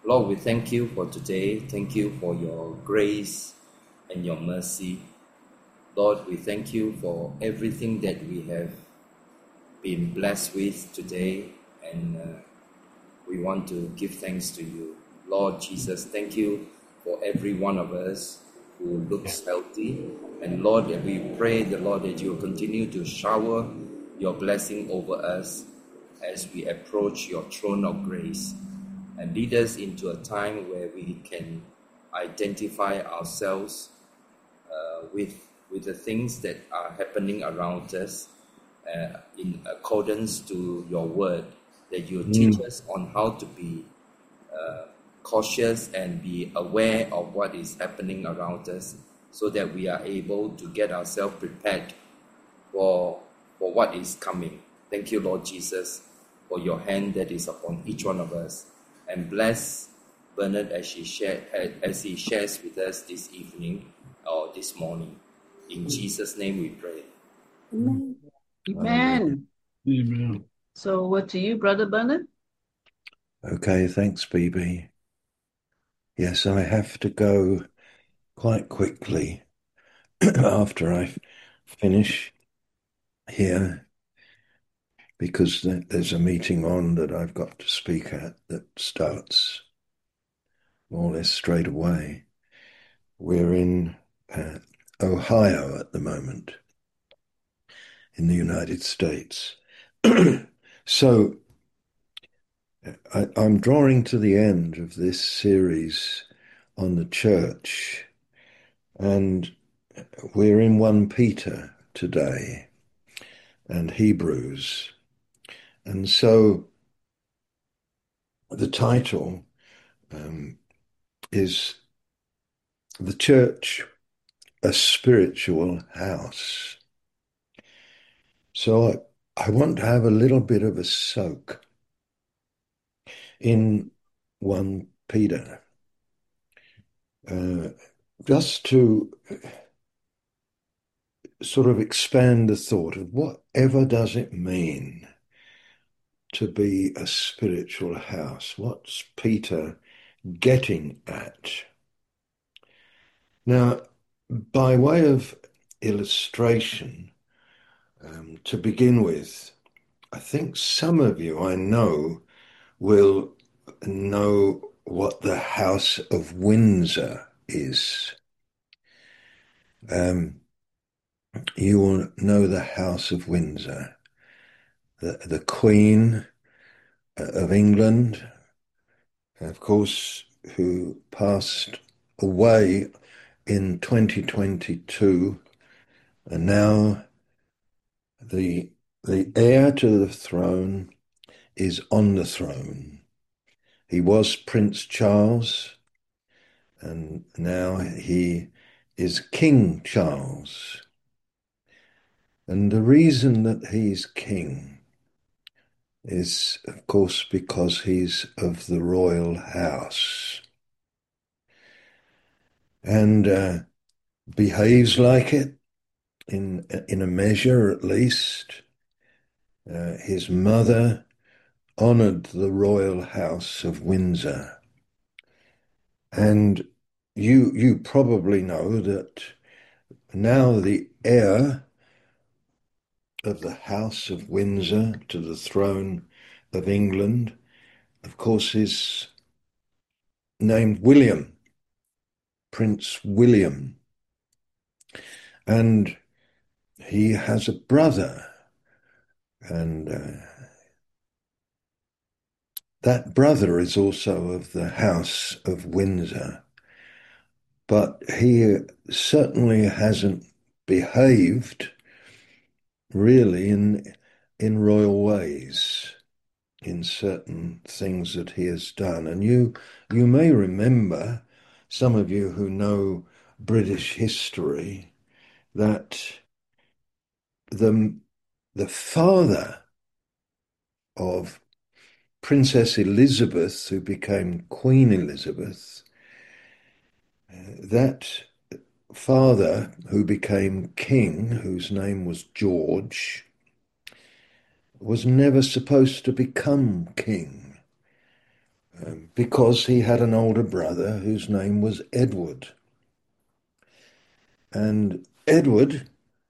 Lord, we thank you for today. Thank you for your grace and your mercy. Lord, we thank you for everything that we have been blessed with today, and we want to give thanks to you. Lord Jesus, thank you for every one of us who looks healthy. And Lord, we pray, the Lord, that you will continue to shower your blessing over us as we approach your throne of grace, and lead us into a time where we can identify ourselves with the things that are happening around us in accordance to your word, that you teach us on how to be cautious and be aware of what is happening around us, so that we are able to get ourselves prepared for what is coming. Thank you, Lord Jesus, for your hand that is upon each one of us, and bless Bernard as he shares with us this evening or this morning. In Jesus' name we pray. Amen. Amen. Amen. So what to you, Brother Bernard? Okay, thanks, BB. Yes, I have to go quite quickly after I finish here, because there's a meeting on that I've got to speak at that starts more or less straight away. We're in Ohio at the moment, in the United States. So I'm drawing to the end of this series on the church, and we're in 1 Peter today and Hebrews. And so the title is The Church, a Spiritual House. So I want to have a little bit of a soak in 1 Peter, just to sort of expand the thought of whatever does it mean to be a spiritual house. What's Peter getting at? Now, by way of illustration, to begin with, I think some of you I know will know what the House of Windsor is. You will know the House of Windsor, the Queen of England, of course, who passed away in 2022, and now the heir to the throne is on the throne. He was Prince Charles, and now he is King Charles. And the reason that he's king is, of course, because he's of the royal house, and behaves like it in a measure, at least. His mother honored the royal house of Windsor, and you probably know that now the heir of the House of Windsor to the throne of England, of course, is named William, Prince William. And he has a brother, and that brother is also of the House of Windsor. But he certainly hasn't behaved really in royal ways in certain things that he has done. And you may remember, some of you who know British history, that the father of Princess Elizabeth, who became Queen Elizabeth, that father who became king, whose name was George, was never supposed to become king. because he had an older brother whose name was Edward. And Edward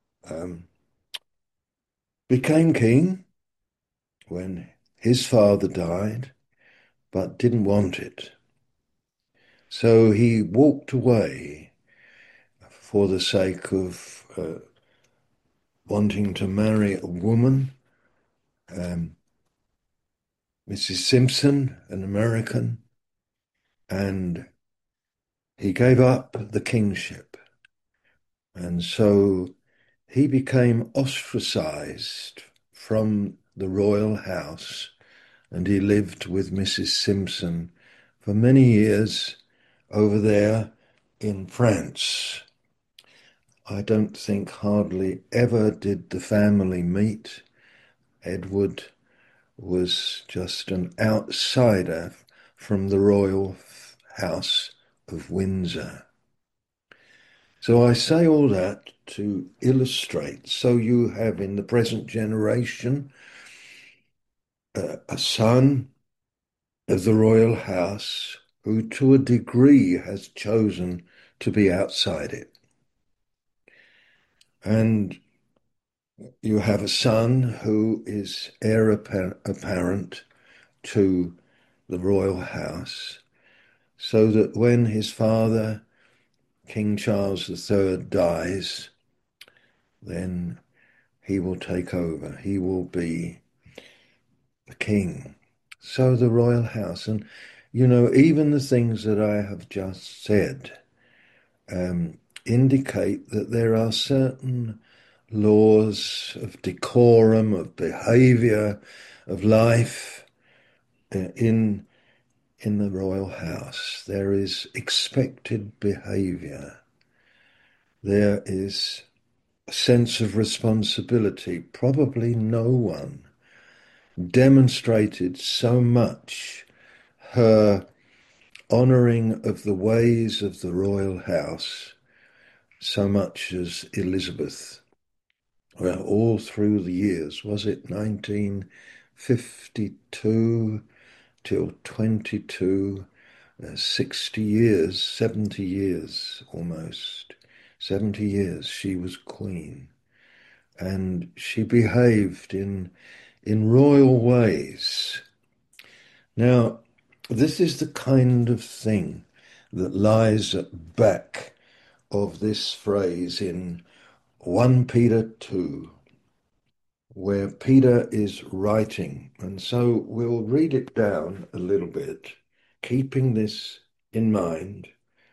became king when his father died, but didn't want it. So he walked away for the sake of wanting to marry a woman, Mrs. Simpson, an American, and he gave up the kingship. And so he became ostracized from the royal house, and he lived with Mrs. Simpson for many years over there in France. I don't think hardly ever did the family meet. Edward was just an outsider from the royal house of Windsor. So I say all that to illustrate. So you have in the present generation a son of the royal house who to a degree has chosen to be outside it. And you have a son who is heir apparent to the royal house, so that when his father, King Charles III, dies, then he will take over. He will be the king. So the royal house, and even the things that I have just said indicate that there are certain laws of decorum, of behavior, of life in the royal house. There is expected behavior. There is a sense of responsibility. Probably no one demonstrated so much her honouring of the ways of the royal house so much as Elizabeth. Well, all through the years, was it 1952 till 22, 60 years, 70 years almost, 70 years she was queen. And she behaved in royal ways. Now, this is the kind of thing that lies at the back of this phrase in 1 Peter 2, where Peter is writing. And so we'll read it down a little bit, keeping this in mind.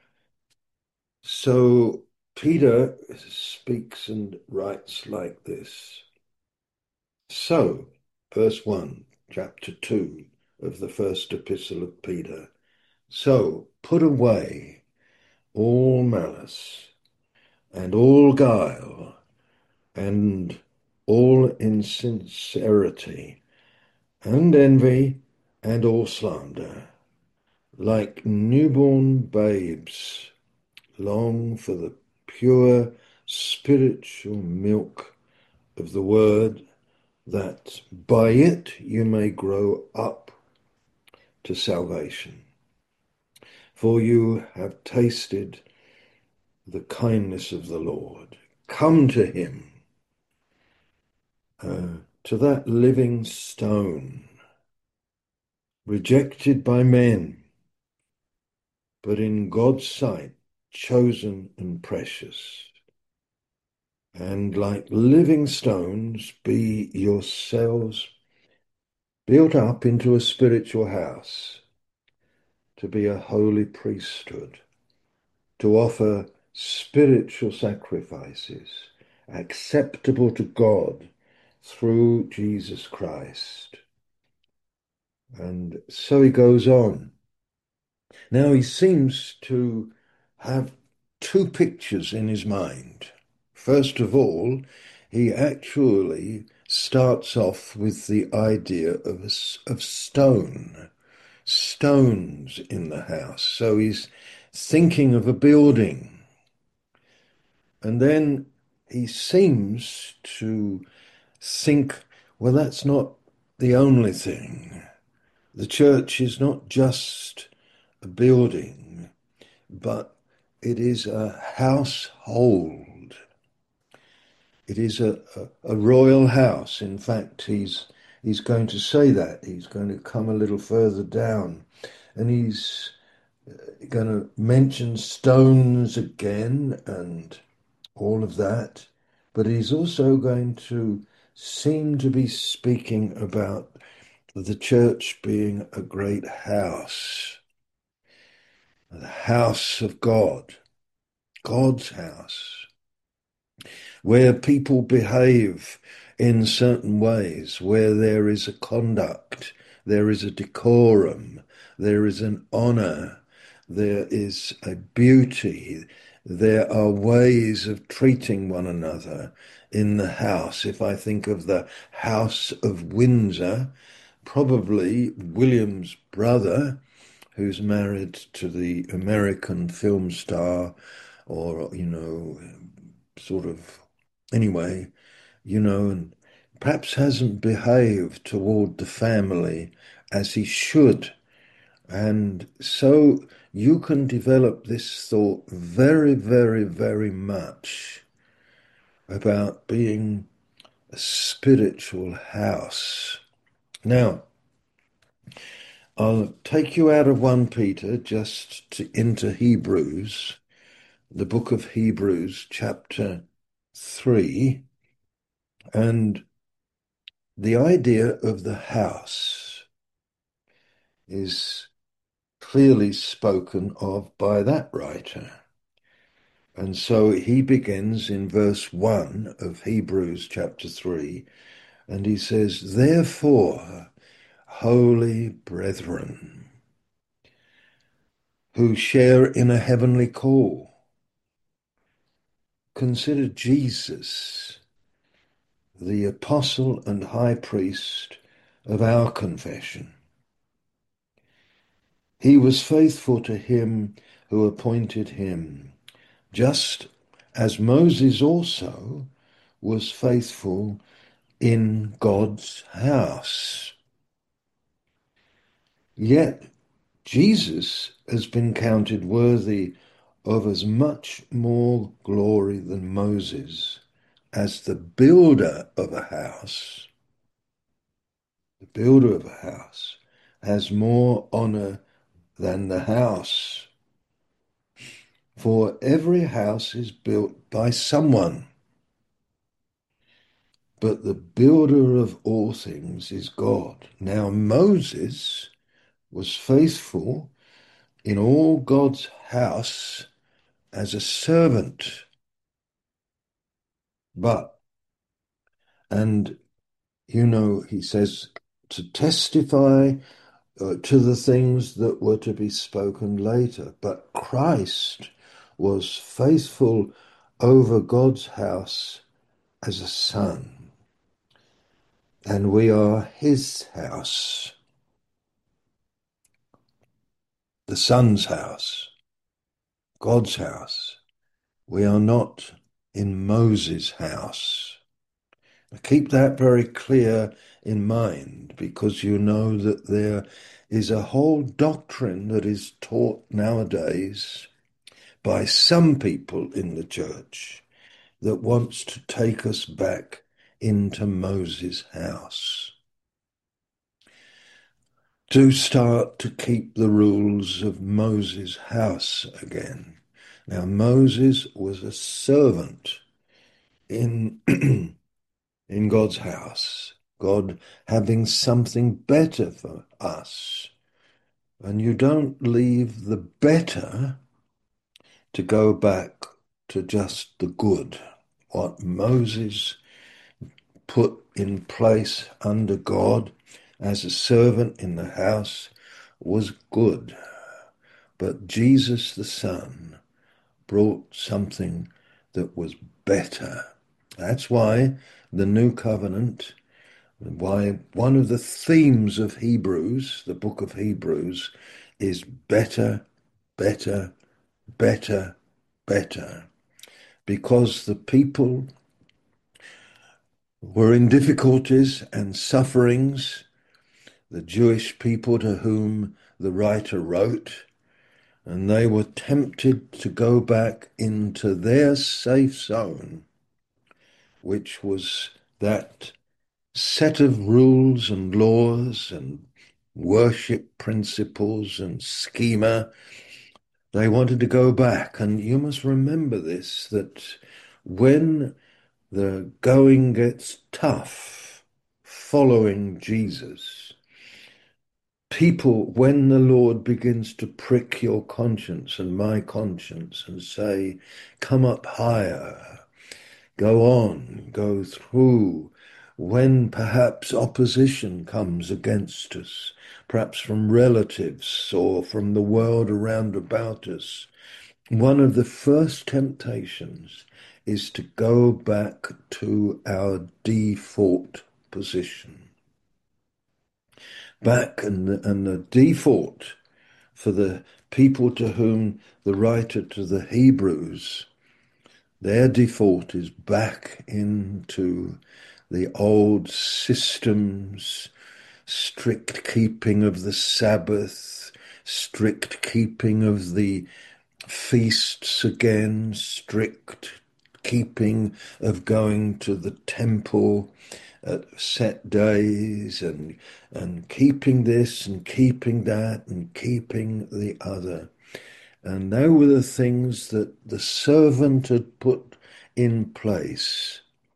So Peter speaks and writes like this. So, verse 1, chapter 2 of the first epistle of Peter. So, put away all malice and all guile and all insincerity and envy and all slander. Like newborn babes, long for the pure spiritual milk of the word, that by it you may grow up to salvation. For you have tasted the kindness of the Lord. Come to him, to that living stone, rejected by men, but in God's sight, chosen and precious. And like living stones, be yourselves built up into a spiritual house, to be a holy priesthood, to offer spiritual sacrifices acceptable to God through Jesus Christ. And so he goes on. Now he seems to have two pictures in his mind. First of all, he actually starts off with the idea of stones in the house. So he's thinking of a building. And then he seems to think, well, that's not the only thing. The church is not just a building, but it is a household. It is a royal house. In fact, he's going to say that. He's going to come a little further down, and he's going to mention stones again and all of that. But he's also going to seem to be speaking about the church being a great house, the house of God, God's house, where people behave in certain ways, where there is a conduct, there is a decorum, there is an honor, there is a beauty, there are ways of treating one another in the house. If I think of the House of Windsor, probably William's brother, who's married to the American film star, or, sort of, anyway, and perhaps hasn't behaved toward the family as he should. And so you can develop this thought very, very, very much about being a spiritual house. Now, I'll take you out of 1 Peter into Hebrews, the book of Hebrews, chapter 3, and the idea of the house is clearly spoken of by that writer. And so he begins in verse 1 of Hebrews chapter 3, and he says, "Therefore, holy brethren, who share in a heavenly call, consider Jesus, the apostle and high priest of our confession. He was faithful to him who appointed him, just as Moses also was faithful in God's house. Yet Jesus has been counted worthy of as much more glory than Moses, as the builder of a house. The builder of a house has more honor than the house. For every house is built by someone, but the builder of all things is God. Now Moses was faithful in all God's house as a servant, he says, to testify to the things that were to be spoken later. But Christ was faithful over God's house as a son, and we are his house, the son's house, God's house. We are not in Moses' house. Keep that very clear in mind, because you know that there is a whole doctrine that is taught nowadays by some people in the church that wants to take us back into Moses' house, to start to keep the rules of Moses' house again. Now, Moses was a servant in in God's house, God having something better for us. And you don't leave the better to go back to just the good. What Moses put in place under God as a servant in the house was good. But Jesus the Son brought something that was better. That's why the New Covenant, why one of the themes of Hebrews, the book of Hebrews, is better, better, better, better. Because the people were in difficulties and sufferings, the Jewish people to whom the writer wrote, and they were tempted to go back into their safe zone, which was that set of rules and laws and worship principles and schema. They wanted to go back. And you must remember this, that when the going gets tough following Jesus, people, when the Lord begins to prick your conscience and my conscience and say, come up higher, go on, go through, when perhaps opposition comes against us, perhaps from relatives or from the world around about us, one of the first temptations is to go back to our default position. Back, and the default for the people to whom the writer to the Hebrews, their default is back into the old systems, strict keeping of the Sabbath, strict keeping of the feasts again, strict keeping of going to the temple at set days, and keeping this and keeping that and keeping the other. And they were the things that the servant had put in place.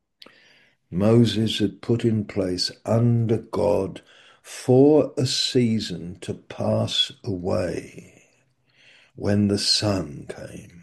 Moses had put in place under God for a season to pass away when the Son came.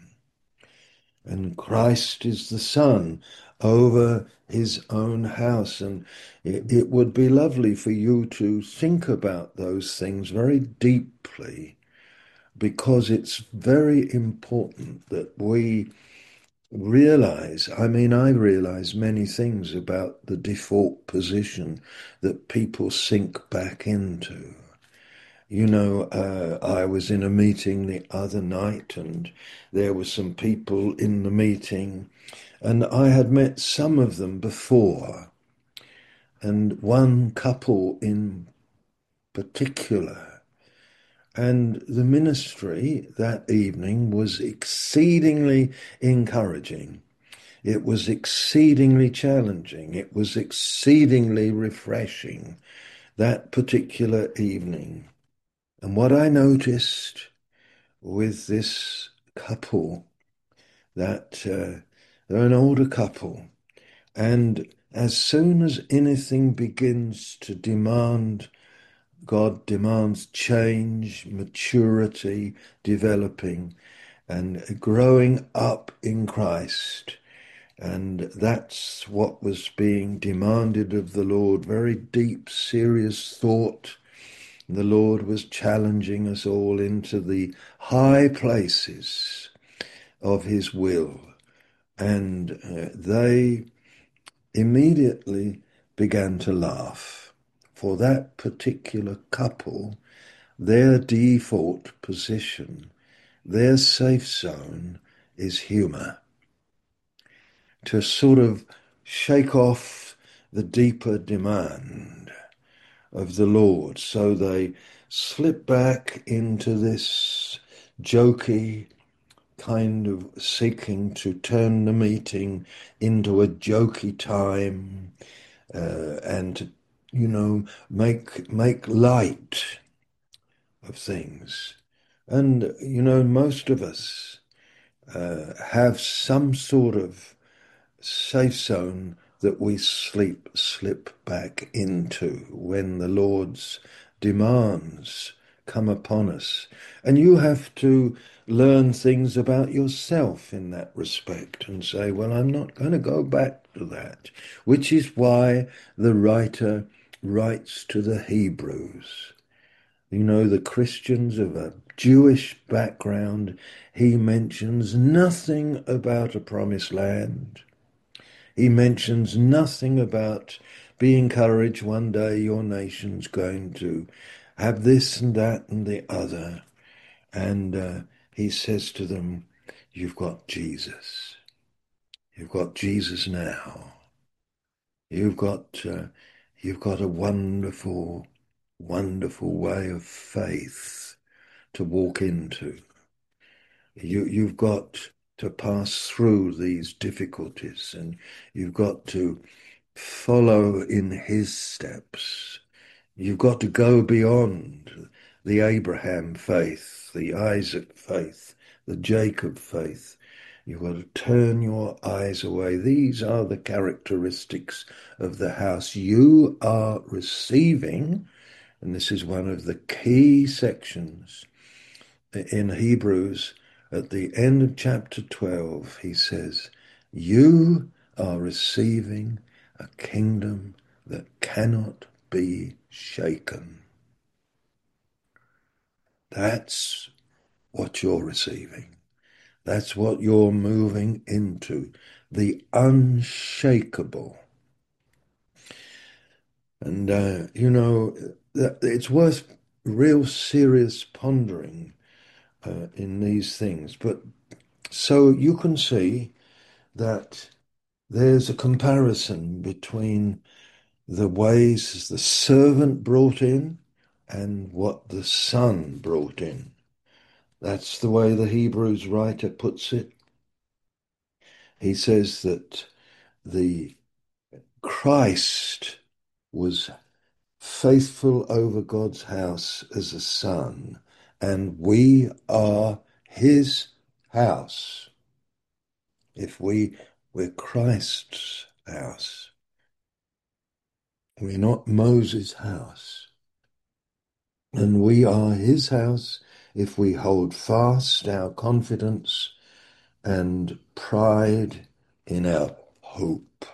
And Christ is the Son over his own house. And it would be lovely for you to think about those things very deeply, because it's very important that we realize, I realize many things about the default position that people sink back into. You know, I was in a meeting the other night, and there were some people in the meeting, and I had met some of them before, and one couple in particular. And the ministry that evening was exceedingly encouraging. It was exceedingly challenging. It was exceedingly refreshing that particular evening. And what I noticed with this couple, that they're an older couple, and as soon as anything begins to demand, God demands change, maturity, developing, and growing up in Christ. And that's what was being demanded of the Lord. Very deep, serious thought. The Lord was challenging us all into the high places of his will. And they immediately began to laugh. For that particular couple, their default position, their safe zone is humor. To sort of shake off the deeper demand of the Lord. So they slip back into this jokey kind of seeking to turn the meeting into a jokey time, and to, make light of things. And, most of us have some sort of safe zone that we slip back into when the Lord's demands come upon us. And you have to learn things about yourself in that respect and say, well, I'm not going to go back to that, which is why the writer writes to the Hebrews. The Christians of a Jewish background, he mentions nothing about a promised land. He mentions nothing about, be encouraged, one day your nation's going to have this and that and the other. And he says to them, you've got Jesus. You've got Jesus now. You've got a wonderful, wonderful way of faith to walk into. You've got to pass through these difficulties, and you've got to follow in his steps. You've got to go beyond the Abraham faith, the Isaac faith, the Jacob faith. You've got to turn your eyes away. These are the characteristics of the house you are receiving, and this is one of the key sections in Hebrews. At the end of chapter 12, he says, you are receiving a kingdom that cannot be shaken. That's what you're receiving. That's what you're moving into, the unshakable. And, it's worth real serious pondering in these things. But so you can see that there's a comparison between the ways the servant brought in and what the son brought in. That's the way the Hebrews writer puts it. He says that the Christ was faithful over God's house as a son, and we are his house. If we're Christ's house, we're not Moses' house. And we are his house if we hold fast our confidence and pride in our hope.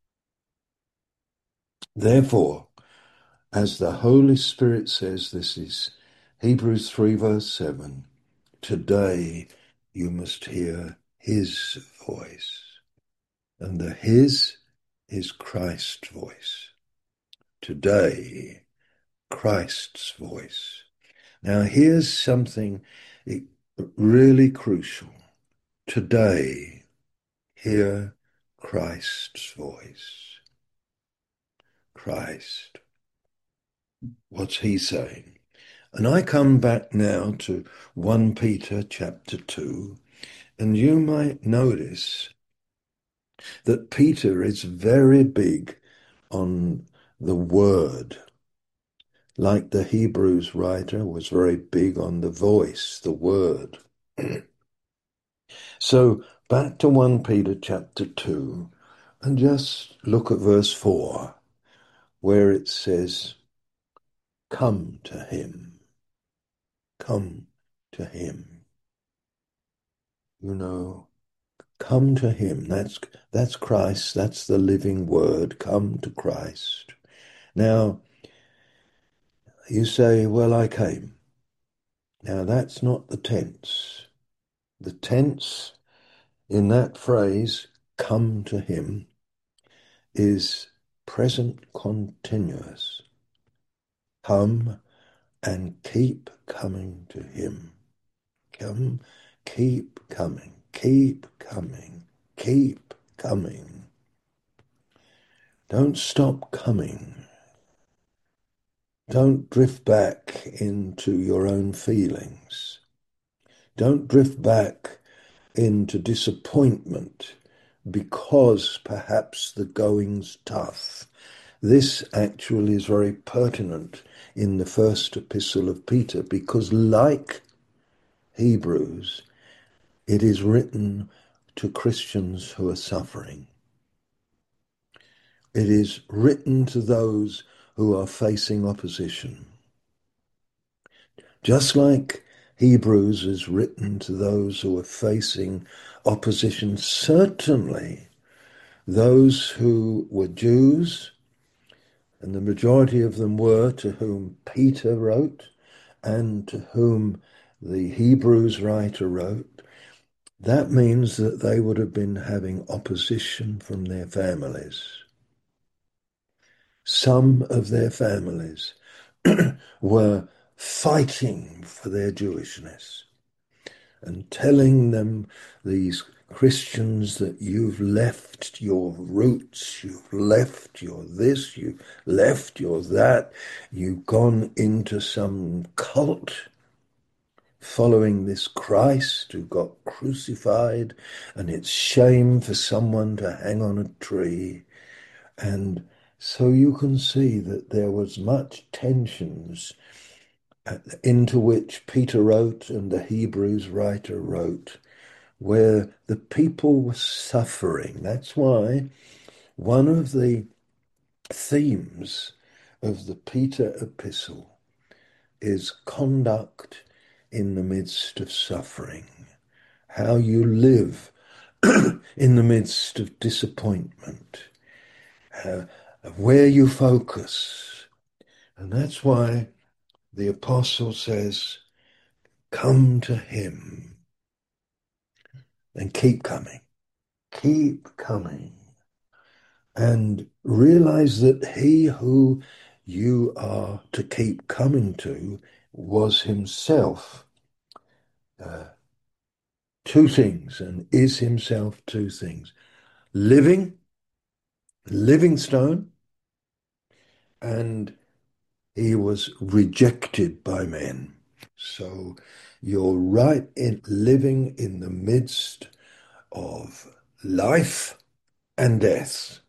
Therefore, as the Holy Spirit says, this is Hebrews 3 verse 7, today you must hear his voice. And the his is Christ's voice. Today, Christ's voice. Now here's something really crucial. Today, hear Christ's voice. Christ. What's he saying? And I come back now to 1 Peter chapter 2, and you might notice that Peter is very big on the word, like the Hebrews writer was very big on the voice, the word. So back to 1 Peter chapter 2, and just look at verse 4, where it says, come to him. Come to him. You know, come to him. That's Christ. That's the living word. Come to Christ. Now, you say, well, I came. Now, that's not the tense. The tense in that phrase, come to him, is present continuous. Come and keep coming to him. Come, keep coming, keep coming, keep coming. Don't stop coming. Don't drift back into your own feelings. Don't drift back into disappointment because perhaps the going's tough. This actually is very pertinent in the first epistle of Peter because, like Hebrews, it is written to Christians who are suffering. It is written to those who are facing opposition. Just like Hebrews is written to those who are facing opposition, certainly those who were Jews, and the majority of them were, to whom Peter wrote and to whom the Hebrews writer wrote, that means that they would have been having opposition from their families. Some of their families were fighting for their Jewishness and telling them, these Christians, that you've left your roots, you've left your this, you've left your that, you've gone into some cult, following this Christ who got crucified, and it's shame for someone to hang on a tree. And so you can see that there was much tensions into which Peter wrote and the Hebrews writer wrote, where the people were suffering. That's why one of the themes of the Peter epistle is conduct in the midst of suffering, how you live in the midst of disappointment, where you focus. And that's why the apostle says, come to him and keep coming, and realize that he who you are to keep coming to was himself two things, and is himself two things: living stone, and he was rejected by men. So you're right in living in the midst of life and death.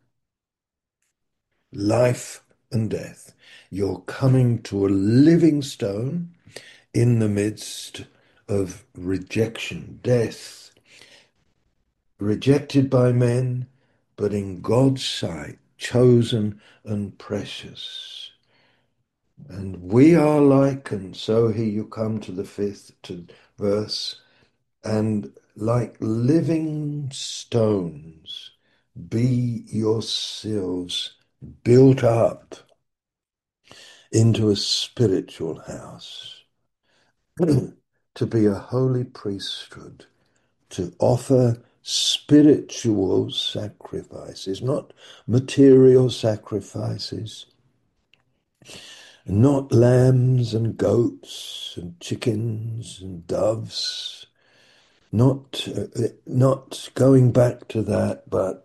Life and death. You're coming to a living stone in the midst of rejection, death, rejected by men, but in God's sight, chosen and precious. And we are like, and so here you come to the fifth verse, and like living stones, be yourselves built up into a spiritual house, to be a holy priesthood, to offer spiritual sacrifices, not material sacrifices, not lambs and goats and chickens and doves, not going back to that, but,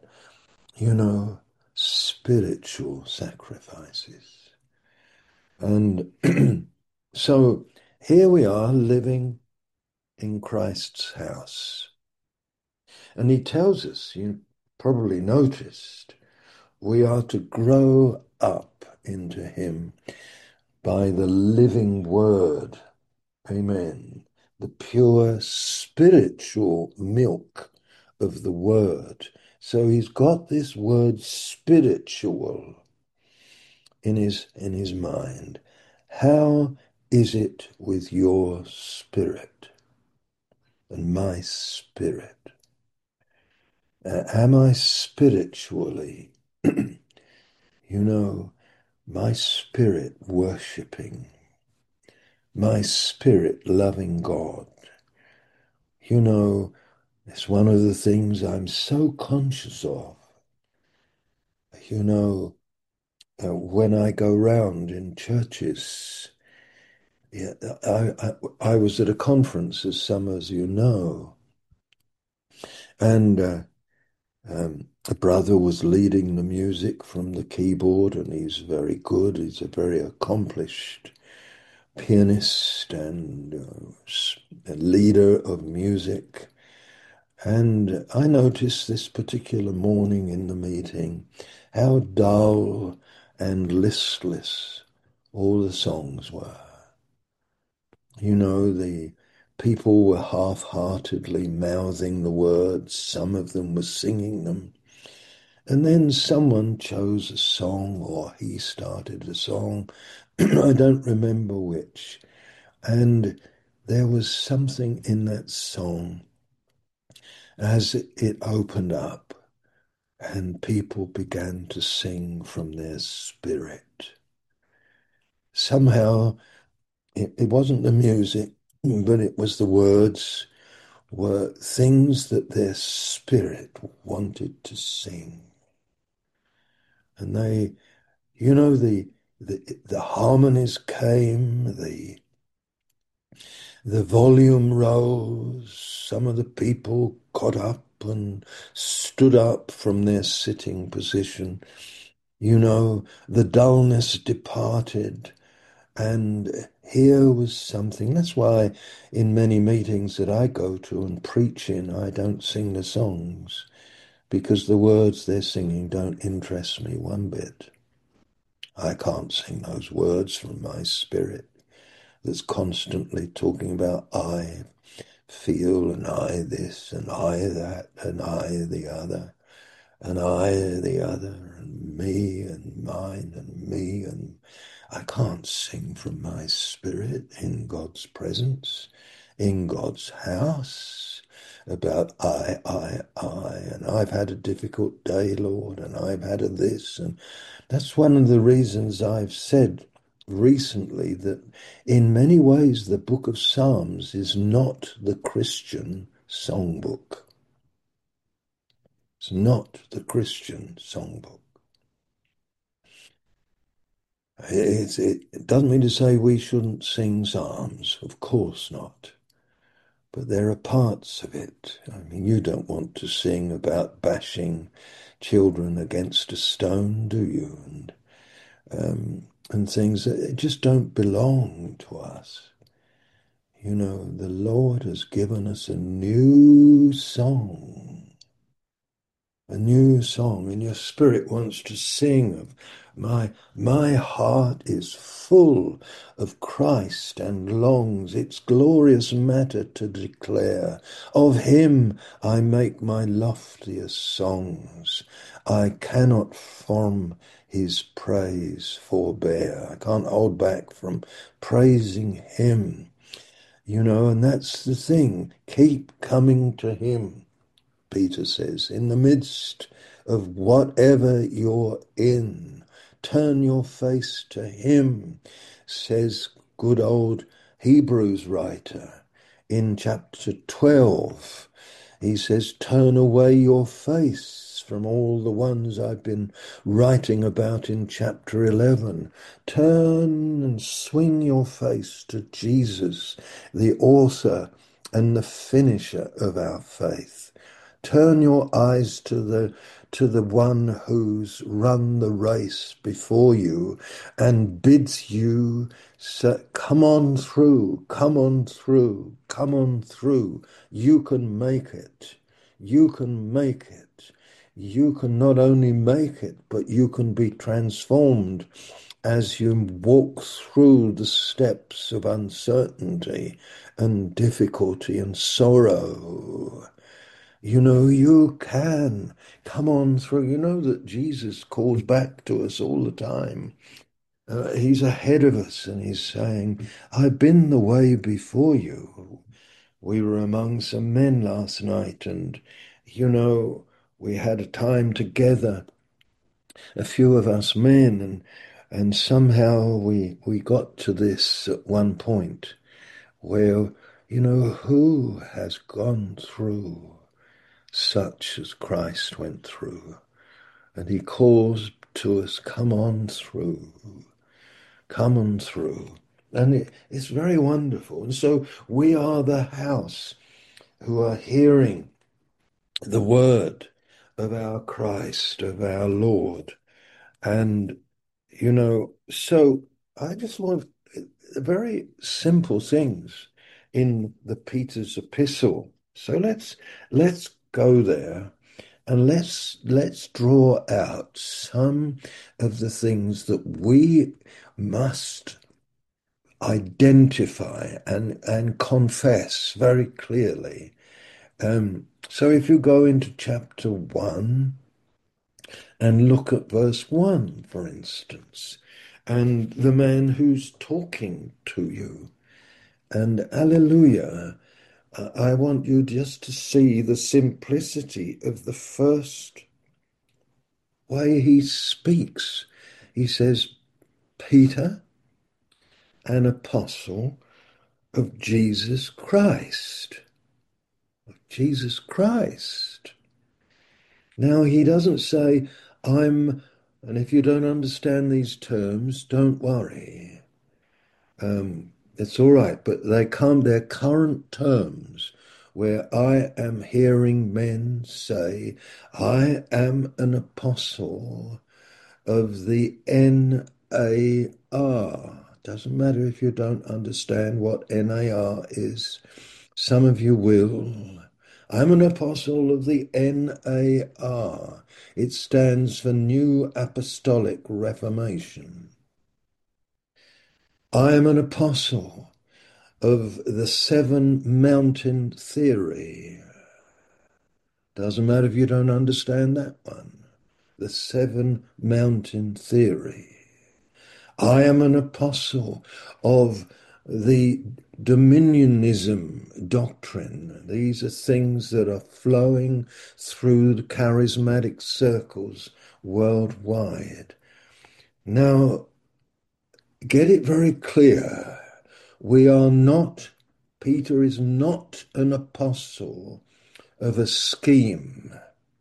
spiritual sacrifices. And so here we are living in Christ's house. And he tells us, you probably noticed, we are to grow up into him by the living word. Amen. The pure spiritual milk of the word. So he's got this word spiritual in his mind. How is it with your spirit and my spirit? Am I spiritually, my spirit worshipping, my spirit loving God? It's one of the things I'm so conscious of. When I go round in churches, I was at a conference, as some of you know, and a brother was leading the music from the keyboard, and he's very good. He's a very accomplished pianist and a leader of music. And I noticed this particular morning in the meeting how dull and listless all the songs were. The people were half-heartedly mouthing the words. Some of them were singing them. And then someone chose a song, or he started a song. I don't remember which. And there was something in that song as it opened up, and people began to sing from their spirit. Somehow, it wasn't the music, but it was the words, were things that their spirit wanted to sing. And they, the harmonies came, the volume rose, some of the people got up and stood up from their sitting position. The dullness departed, and here was something. That's why in many meetings that I go to and preach in, I don't sing the songs, because the words they're singing don't interest me one bit. I can't sing those words from my spirit that's constantly talking about I feel and I this and I that and I the other and I the other and me and mine and me, and I can't sing from my spirit in God's presence, in God's house, about I, and I've had a difficult day, Lord, and I've had a this, and that's one of the reasons I've said recently that in many ways the book of Psalms is not the Christian songbook. It's not the Christian songbook. It doesn't mean to say we shouldn't sing psalms, of course not. But there are parts of it. I mean, you don't want to sing about bashing children against a stone, do you? And things that just don't belong to us. You know, the Lord has given us a new song. A new song, and your spirit wants to sing of my heart is full of Christ and longs its glorious matter to declare. Of him I make my loftiest songs. I cannot from his praise forbear. I can't hold back from praising him. You know, and that's the thing. Keep coming to him. Peter says, in the midst of whatever you're in, turn your face to him, says good old Hebrews writer in chapter 12. He says, turn away your face from all the ones I've been writing about in chapter 11. Turn and swing your face to Jesus, the author and the finisher of our faith. Turn your eyes to the one who's run the race before you and bids you say, come on through, come on through, come on through. You can make it. You can make it. You can not only make it, but you can be transformed as you walk through the steps of uncertainty and difficulty and sorrow. You know, you can come on through. You know that Jesus calls back to us all the time. He's ahead of us and he's saying, I've been the way before you. We were among some men last night and, you know, we had a time together, a few of us men, and somehow we got to this at one point where, you know, who has gone through such as Christ went through? And he calls to us, come on through, come on through. And it's very wonderful. And so we are the house who are hearing the word of our Christ, of our Lord. And, you know, so I just want very simple things in the Peter's epistle. So let's go there and let's draw out some of the things that we must identify and confess very clearly. So if you go into chapter 1 and look at verse 1, for instance, and the man who's talking to you, and hallelujah, I want you just to see the simplicity of the first way he speaks. He says, Peter, an apostle of Jesus Christ. Of Jesus Christ. Now, he doesn't say, and if you don't understand these terms, don't worry. It's all right, but they're current terms where I am hearing men say, I am an apostle of the NAR, Doesn't matter if you don't understand what NAR is. Some of you will. I'm an apostle of the NAR. It stands for New Apostolic Reformation. I am an apostle of the Seven Mountain Theory. Doesn't matter if you don't understand that one. The Seven Mountain Theory. I am an apostle of the dominionism doctrine. These are things that are flowing through the charismatic circles worldwide. Now, get it very clear. We are not, Peter is not an apostle of a scheme,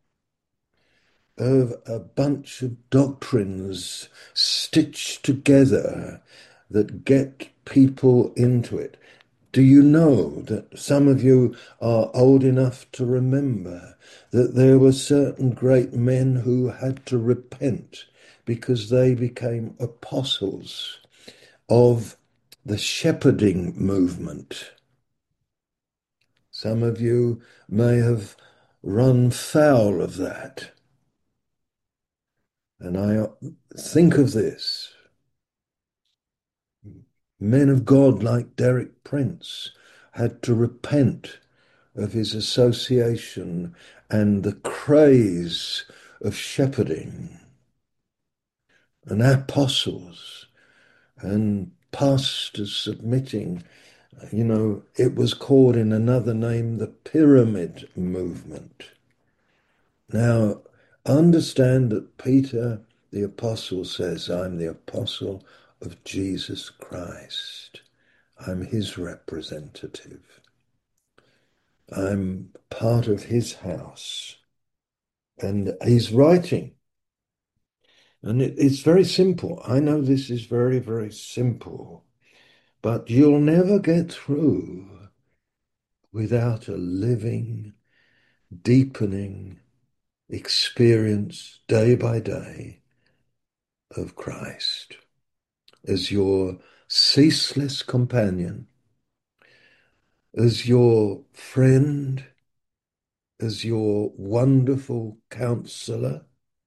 of a bunch of doctrines stitched together that get people into it. Do you know that some of you are old enough to remember that there were certain great men who had to repent because they became apostles of the shepherding movement? Some of you may have run foul of that. And I think of this. Men of God like Derek Prince had to repent of his association and the craze of shepherding, and apostles and pastors submitting. You know, it was called in another name the Pyramid Movement. Now, understand that Peter the apostle says, I'm the apostle of Jesus Christ. I'm his representative. I'm part of his house. And he's writing. And it's very simple. I know this is very, very simple. But you'll never get through without a living, deepening experience day by day of Christ as your ceaseless companion, as your friend, as your wonderful counselor,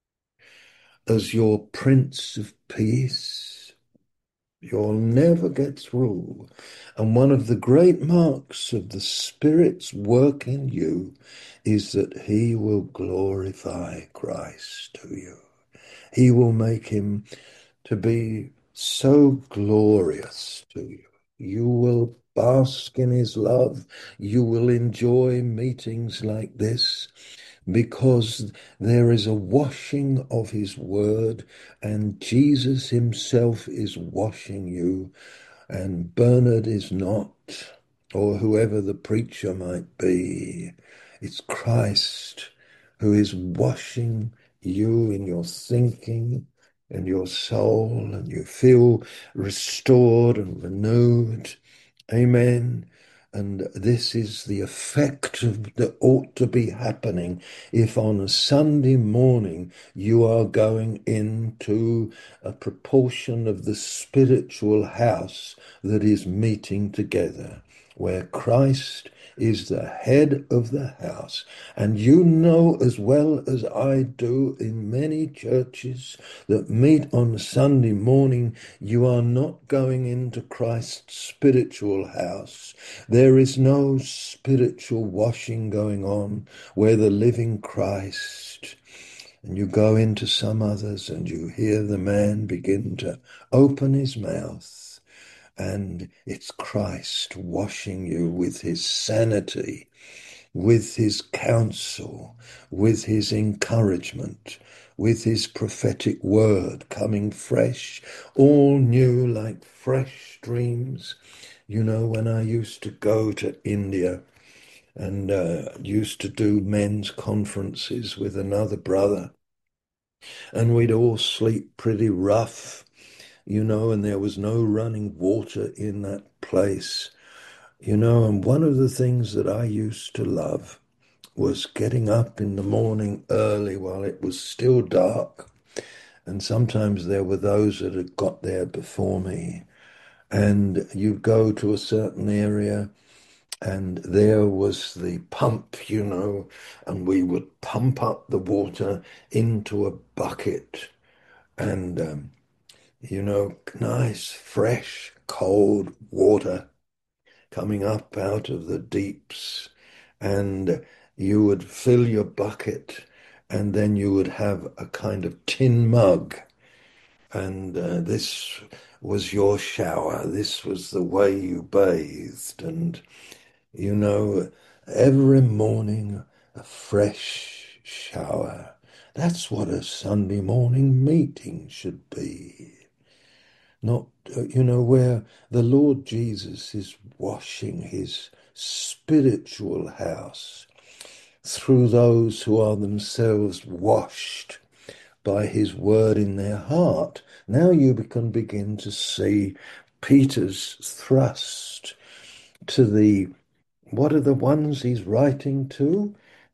as your Prince of Peace. You'll never get through. And one of the great marks of the Spirit's work in you is that he will glorify Christ to you. He will make him to be so glorious to you. You will bask in his love. You will enjoy meetings like this because there is a washing of his word, and Jesus himself is washing you, and Bernard is not, or whoever the preacher might be. It's Christ who is washing you in your thinking and your soul, and you feel restored and renewed. Amen. And this is the effect that ought to be happening if on a Sunday morning you are going into a proportion of the spiritual house that is meeting together, where Christ is the head of the house. And you know as well as I do, in many churches that meet on Sunday morning, you are not going into Christ's spiritual house. There is no spiritual washing going on where the living Christ. And you go into some others and you hear the man begin to open his mouth. And it's Christ washing you with his sanity, with his counsel, with his encouragement, with his prophetic word coming fresh, all new like fresh streams. You know, when I used to go to India and used to do men's conferences with another brother, and we'd all sleep pretty rough, you know, and there was no running water in that place, you know. And one of the things that I used to love was getting up in the morning early while it was still dark. And sometimes there were those that had got there before me. and you'd go to a certain area, and there was the pump, and we would pump up the water into a bucket, and nice, fresh, cold water coming up out of the deeps, and you would fill your bucket, and then you would have a kind of tin mug, and this was your shower. This was the way you bathed, and you know, every morning a fresh shower. That's what a Sunday morning meeting should be. Not, where the Lord Jesus is washing his spiritual house through those who are themselves washed by his word in their heart. Now you can begin to see Peter's thrust to what are the ones he's writing to?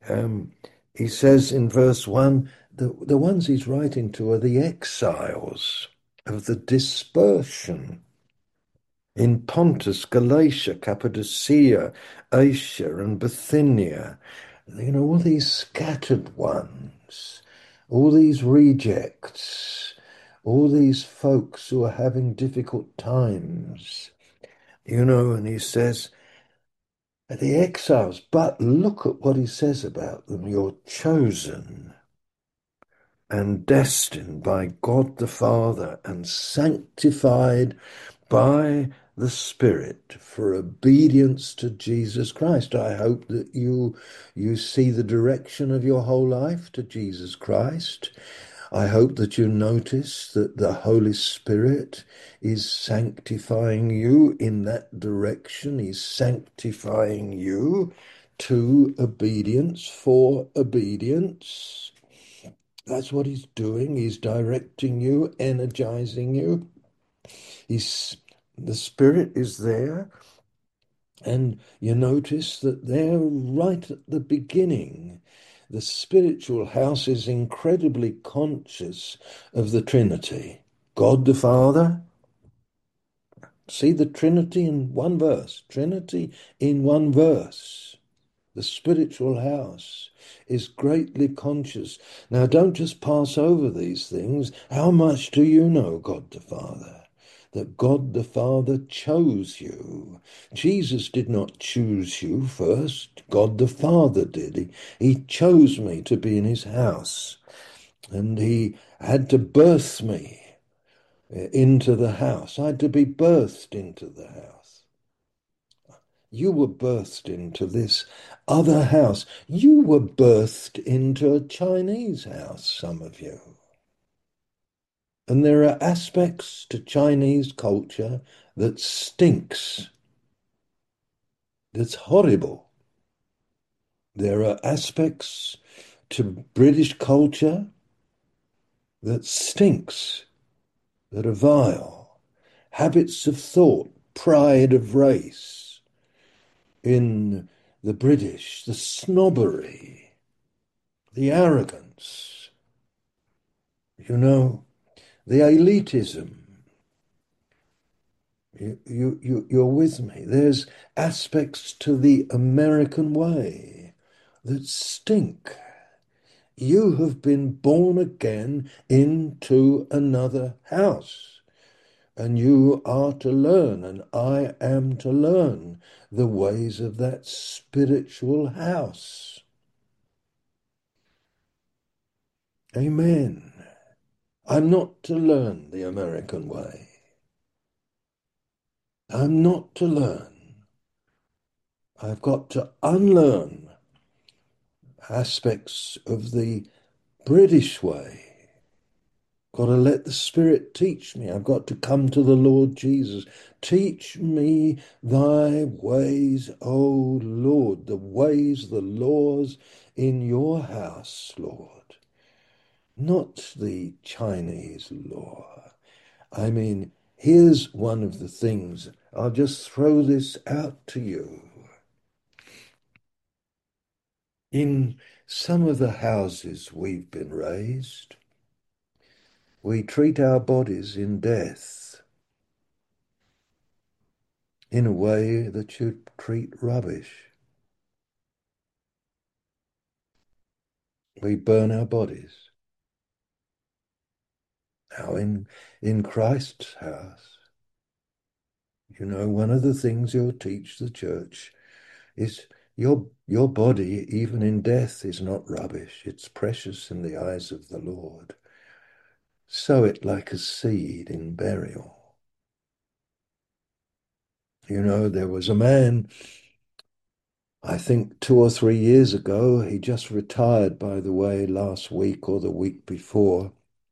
He says in verse 1, the ones he's writing to are the exiles of the dispersion in Pontus, Galatia, Cappadocia, Asia, and Bithynia. All these scattered ones, all these rejects, all these folks who are having difficult times, and he says, the exiles, but look at what he says about them. You're chosen and destined by God the Father and sanctified by the Spirit for obedience to Jesus Christ. I hope that you see the direction of your whole life to Jesus Christ. I hope that you notice that the Holy Spirit is sanctifying you in that direction. He's sanctifying you to obedience for obedience. That's what he's doing. He's directing you, energizing you. The Spirit is there, and you notice that there, right at the beginning, the spiritual house is incredibly conscious of the Trinity. God the Father. See the Trinity in one verse. Trinity in one verse. The spiritual house is greatly conscious. Now, don't just pass over these things. How much do you know God the Father? That God the Father chose you. Jesus did not choose you first. God the Father did. He chose me to be in his house. And he had to birth me into the house. I had to be birthed into the house. You were birthed into this other house. You were birthed into a Chinese house, some of you. And there are aspects to Chinese culture that stinks, that's horrible. There are aspects to British culture that stinks, that are vile. Habits of thought, pride of race. In the British, the snobbery, the arrogance, the elitism. You're with me. There's aspects to the American way that stink. You have been born again into another house, and you are to learn, and I am to learn the ways of that spiritual house. Amen. I'm not to learn the American way. I'm not to learn. I've got to unlearn aspects of the British way. Got to let the Spirit teach me. I've got to come to the Lord Jesus. Teach me thy ways, O Lord, the ways, the laws in your house, Lord. Not the Chinese law. I mean, here's one of the things. I'll just throw this out to you. In some of the houses we've been raised, we treat our bodies in death. in a way that you treat rubbish. We burn our bodies. Now, in Christ's house, you know, one of the things you'll teach the church is your body, even in death, is not rubbish. It's precious in the eyes of the Lord. Sow it like a seed in burial. You know, there was a man, I think 2 or 3 years ago, he just retired, by the way, last week or the week before,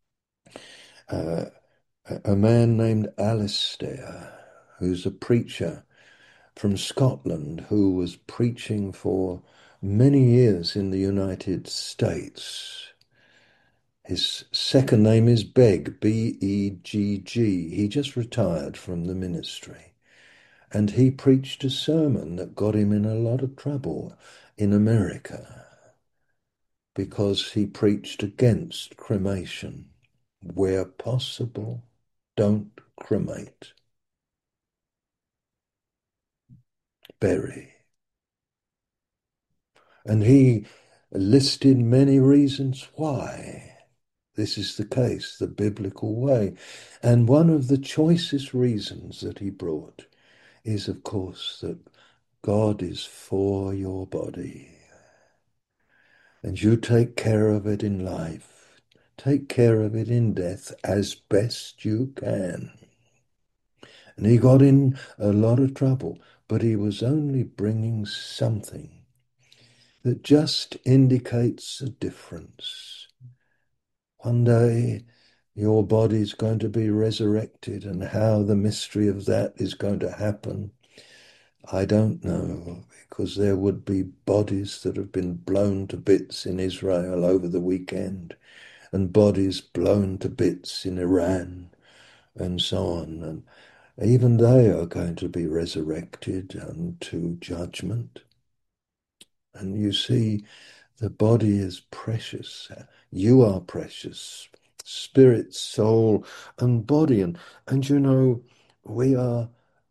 a man named Alistair, who's a preacher from Scotland, who was preaching for many years in the United States. His second name is Begg, B-E-G-G. He just retired from the ministry. And he preached a sermon that got him in a lot of trouble in America because he preached against cremation. Where possible, don't cremate. Bury. And he listed many reasons why this is the case, the biblical way. And one of the choicest reasons that he brought is, of course, that God is for your body. And you take care of it in life. Take care of it in death as best you can. And he got in a lot of trouble, but he was only bringing something that just indicates a difference. One day your body's going to be resurrected, and how the mystery of that is going to happen, I don't know, because there would be bodies that have been blown to bits in Israel over the weekend, and bodies blown to bits in Iran, and so on. And even they are going to be resurrected unto judgment. And you see, the body is precious. You are precious. Spirit, soul, and body. And you know, we are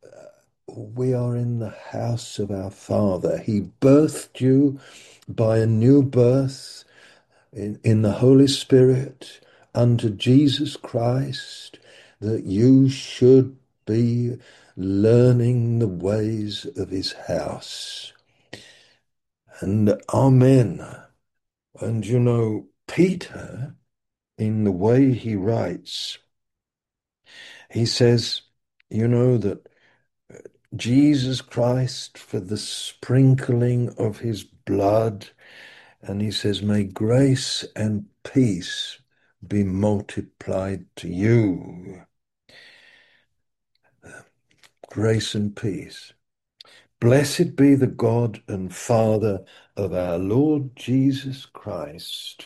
in the house of our Father. He birthed you by a new birth in the Holy Spirit unto Jesus Christ, that you should be learning the ways of his house. And amen. And you know, Peter, in the way he writes, he says, you know, that Jesus Christ, for the sprinkling of his blood, and he says, may grace and peace be multiplied to you. Grace and peace. Blessed be the God and Father of our Lord Jesus Christ.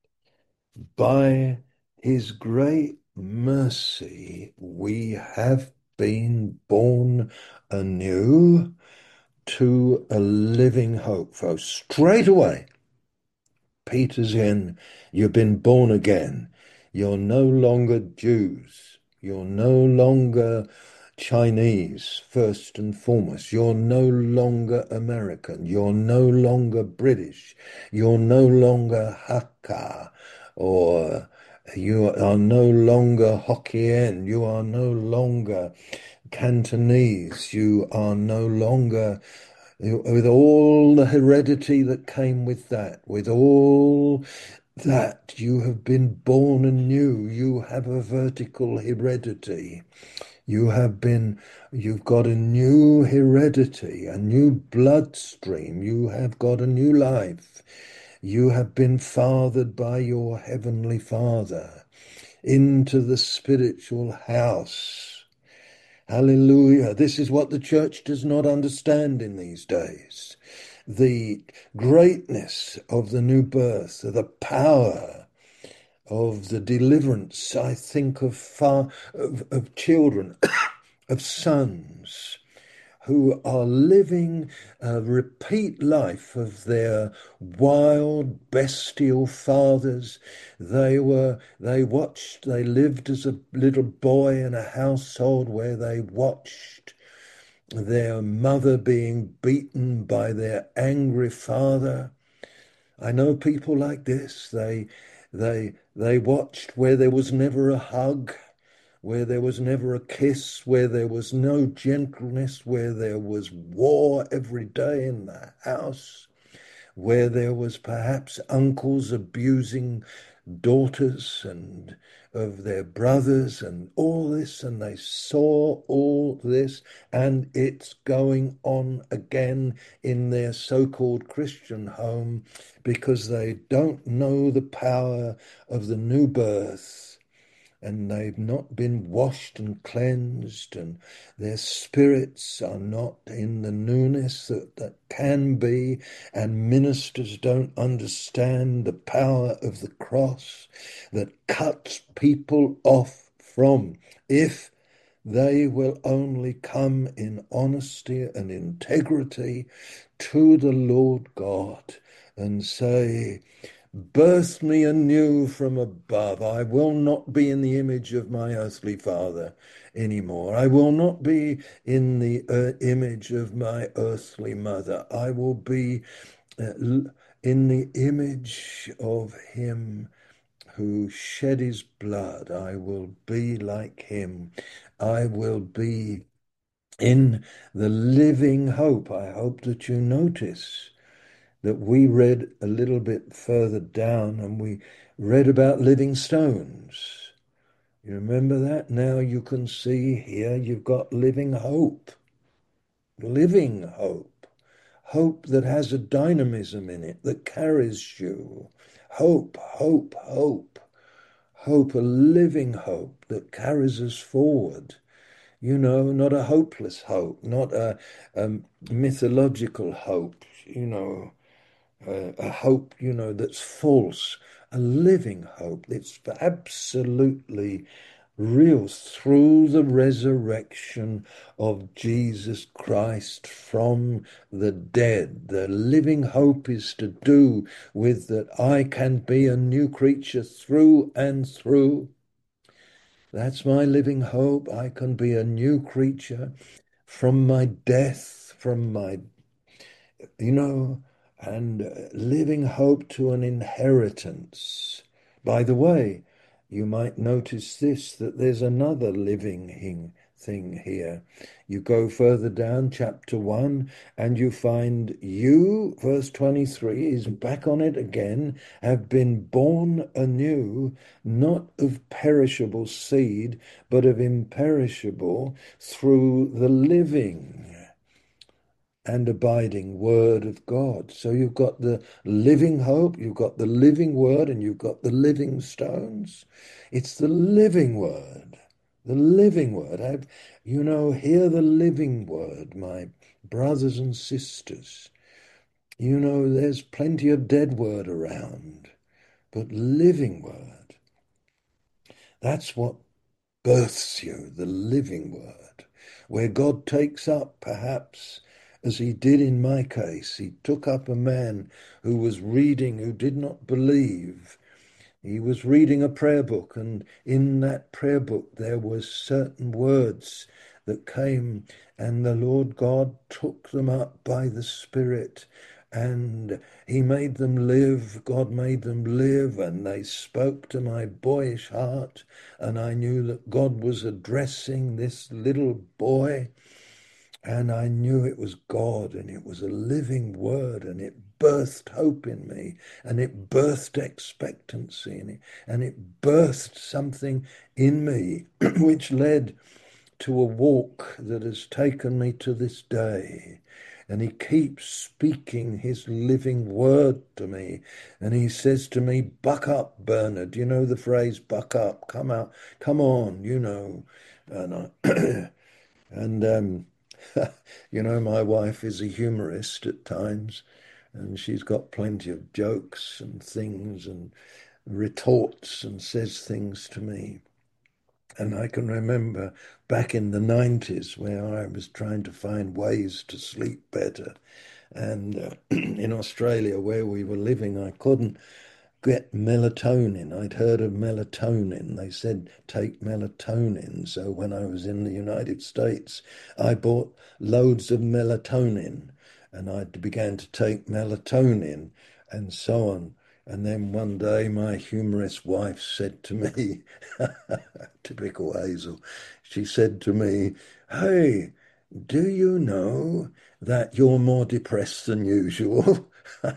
By his great mercy, we have been born anew to a living hope. So straight away, Peter's in, you've been born again. You're no longer Jews. You're no longer Chinese, first and foremost. You're no longer American. You're no longer British. You're no longer Hakka, or you are no longer Hokkien. You are no longer Cantonese. You are no longer, with all the heredity that came with that, with all that, you have been born anew. You have a vertical heredity. You've got a new heredity, a new bloodstream. You have got a new life. You have been fathered by your heavenly Father into the spiritual house. Hallelujah. This is what the church does not understand in these days. The greatness of the new birth, the power of the deliverance. I think of children, of sons who are living a repeat life of their wild, bestial fathers. They lived as a little boy in a household where they watched their mother being beaten by their angry father. I know people like this. They watched where there was never a hug, where there was never a kiss, where there was no gentleness, where there was war every day in the house, where there was perhaps uncles abusing daughters and of their brothers and all this, and they saw all this, and it's going on again in their so-called Christian home because they don't know the power of the new birth. And they've not been washed and cleansed, and their spirits are not in the newness that can be, and ministers don't understand the power of the cross that cuts people off from, if they will only come in honesty and integrity to the Lord God and say, birth me anew from above. I will not be in the image of my earthly father anymore. I will not be in the image of my earthly mother. I will be in the image of him who shed his blood. I will be like him. I will be in the living hope. I hope that you notice that we read a little bit further down, and we read about living stones. You remember that? Now you can see here you've got living hope. Living hope. Hope that has a dynamism in it that carries you. Hope, hope, hope. Hope, a living hope that carries us forward. You know, not a hopeless hope, not a mythological hope, you know, a hope, you know, that's false, a living hope that's absolutely real through the resurrection of Jesus Christ from the dead. The living hope is to do with that I can be a new creature through and through. That's my living hope. I can be a new creature from my death, from my, you know, and living hope to an inheritance. By the way, you might notice this, that there's another living thing here. You go further down, chapter 1, and you find you, verse 23, is back on it again, have been born anew, not of perishable seed, but of imperishable, through the living and abiding word of God. So you've got the living hope, you've got the living word, and you've got the living stones. It's the living word. The living word. You know, hear the living word, my brothers and sisters. You know, there's plenty of dead word around, but living word. That's what births you, the living word, where God takes up, perhaps, as he did in my case. He took up a man who was reading, who did not believe. He was reading a prayer book, and in that prayer book there were certain words that came, and the Lord God took them up by the Spirit, and he made them live. God made them live, and they spoke to my boyish heart, and I knew that God was addressing this little boy, and I knew it was God, and it was a living word, and it birthed hope in me, and it birthed expectancy in it, and it birthed something in me which led to a walk that has taken me to this day. And he keeps speaking his living word to me. And he says to me, buck up, Bernard. You know the phrase, buck up, come out, come on, you know. And you know, my wife is a humorist at times, and she's got plenty of jokes and things and retorts and says things to me. And I can remember back in the 90s where I was trying to find ways to sleep better. And in Australia, where we were living, I couldn't get melatonin. I'd heard of melatonin. They said take melatonin. So when I was in the United States, I bought loads of melatonin and I began to take melatonin and so on. And then one day my humorous wife said to me, typical Hazel, she said to me, "Hey, do you know that you're more depressed than usual?"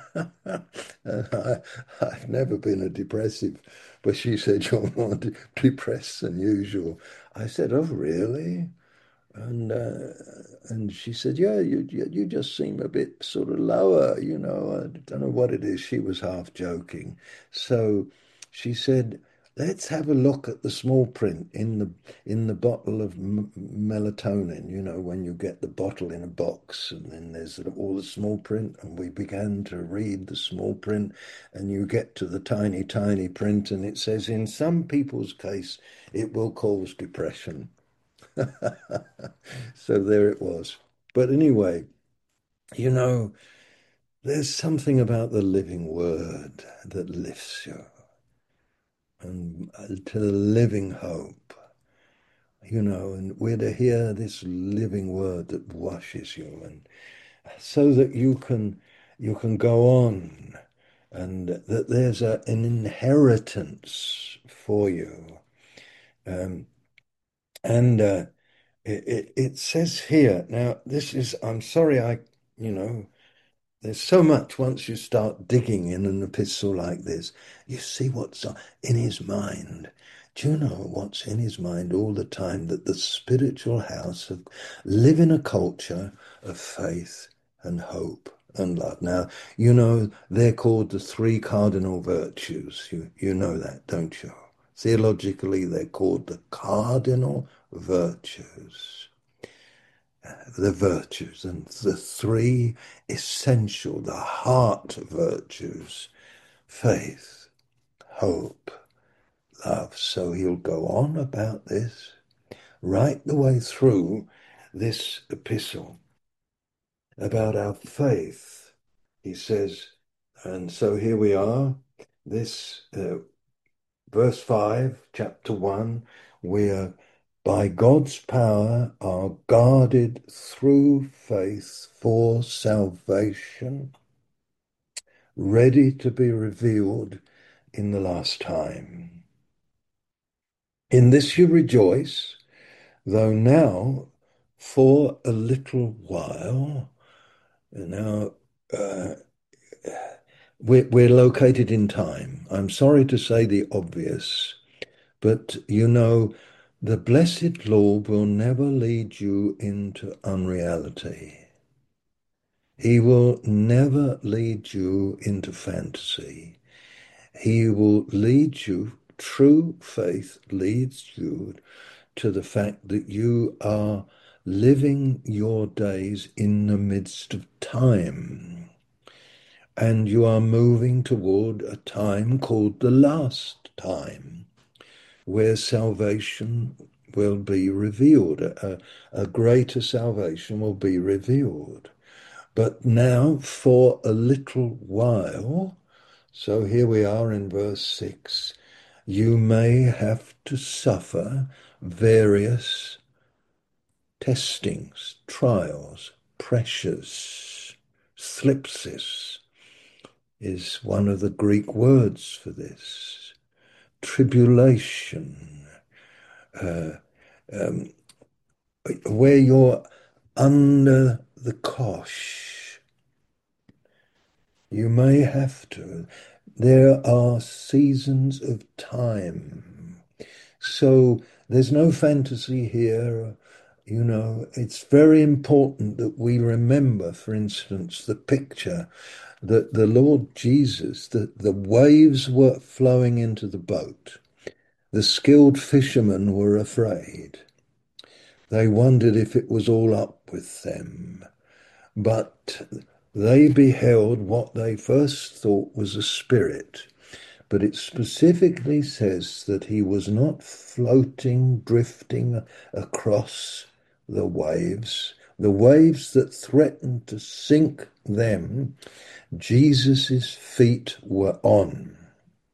I've never been a depressive, but she said, "You're more depressed than usual." I said, "Oh, really?" And she said, "Yeah, you just seem a bit sort of lower, you know. I don't know what it is." She was half joking. So she said, "Let's have a look at the small print in the bottle of melatonin. You know, when you get the bottle in a box, and then there's all the small print." And we began to read the small print, and you get to the tiny, tiny print, and it says, "In some people's case, it will cause depression." So there it was. But anyway, you know, there's something about the living word that lifts you and to the living hope, you know, and we're to hear this living word that washes you, and so that you can go on, and that there's an inheritance for you. And it says here, now this is, I'm sorry, you know, there's so much once you start digging in an epistle like this. You see what's in his mind. Do you know what's in his mind all the time? That the spiritual house live in a culture of faith and hope and love. Now, you know, they're called the three cardinal virtues. You know that, don't you? Theologically, they're called the cardinal virtues. The virtues, and the three essential, the heart virtues: faith, hope, love. So he'll go on about this right the way through this epistle about our faith. He says, and so here we are, this verse 5, chapter 1, we are by God's power are guarded through faith for salvation, ready to be revealed in the last time. In this you rejoice, though now for a little while, now we're located in time. I'm sorry to say the obvious, but you know, the blessed Lord will never lead you into unreality. He will never lead you into fantasy. He will lead you, true faith leads you to the fact that you are living your days in the midst of time. And you are moving toward a time called the last time, where salvation will be revealed, a greater salvation will be revealed. But now for a little while, so here we are in verse 6, you may have to suffer various testings, trials, pressures. Thlipsis is one of the Greek words for this. Tribulation, where you're under the cosh. You may have to. There are seasons of time. So there's no fantasy here. You know, it's very important that we remember, for instance, the picture that the Lord Jesus, that the waves were flowing into the boat. The skilled fishermen were afraid. They wondered if it was all up with them. But they beheld what they first thought was a spirit. But it specifically says that he was not floating, drifting across the waves that threatened to sink them. Jesus's feet were on.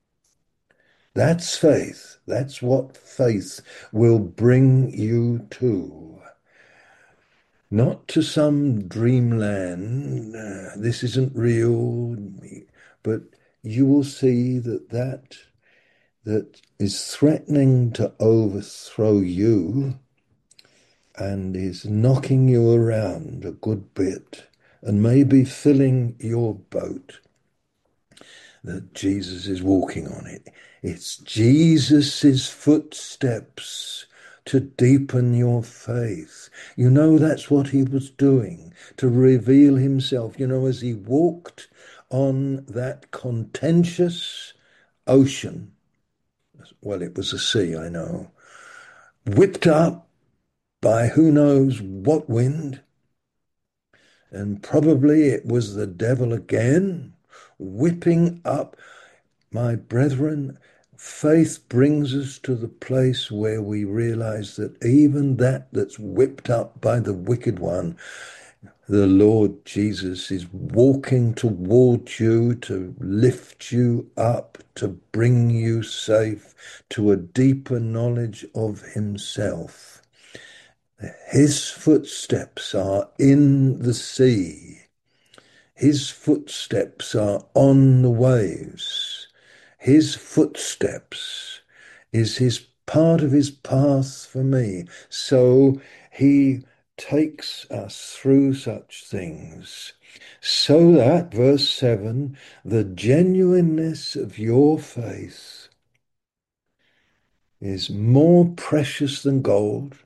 That's faith. That's what faith will bring you to. Not to some dreamland. This isn't real, but you will see that is threatening to overthrow you and is knocking you around a good bit and maybe filling your boat, that Jesus is walking on it. It's Jesus's footsteps to deepen your faith. You know, that's what he was doing, to reveal himself. You know, as he walked on that contentious ocean, well, it was a sea, I know, whipped up by who knows what wind, and probably it was the devil again, whipping up. My brethren, faith brings us to the place where we realize that even that's whipped up by the wicked one, the Lord Jesus is walking towards you to lift you up, to bring you safe to a deeper knowledge of himself. His footsteps are in the sea. His footsteps are on the waves. His footsteps is his part of his path for me. So he takes us through such things so that, verse 7, the genuineness of your faith is more precious than gold,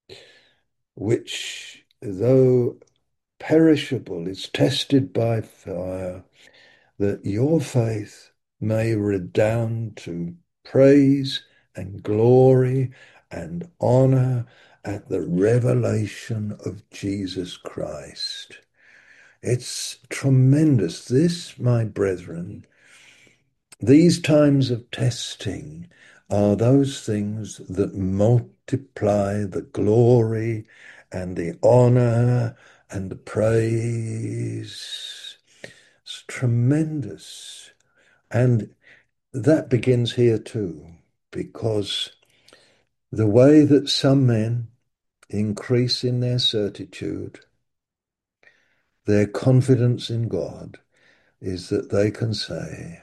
which, though perishable, is tested by fire, that your faith may redound to praise and glory and honor at the revelation of Jesus Christ. It's tremendous. This, my brethren, these times of testing are those things that multiply the glory and the honor and the praise. It's tremendous. And that begins here too, because the way that some men increase in their certitude, their confidence in God, is that they can say,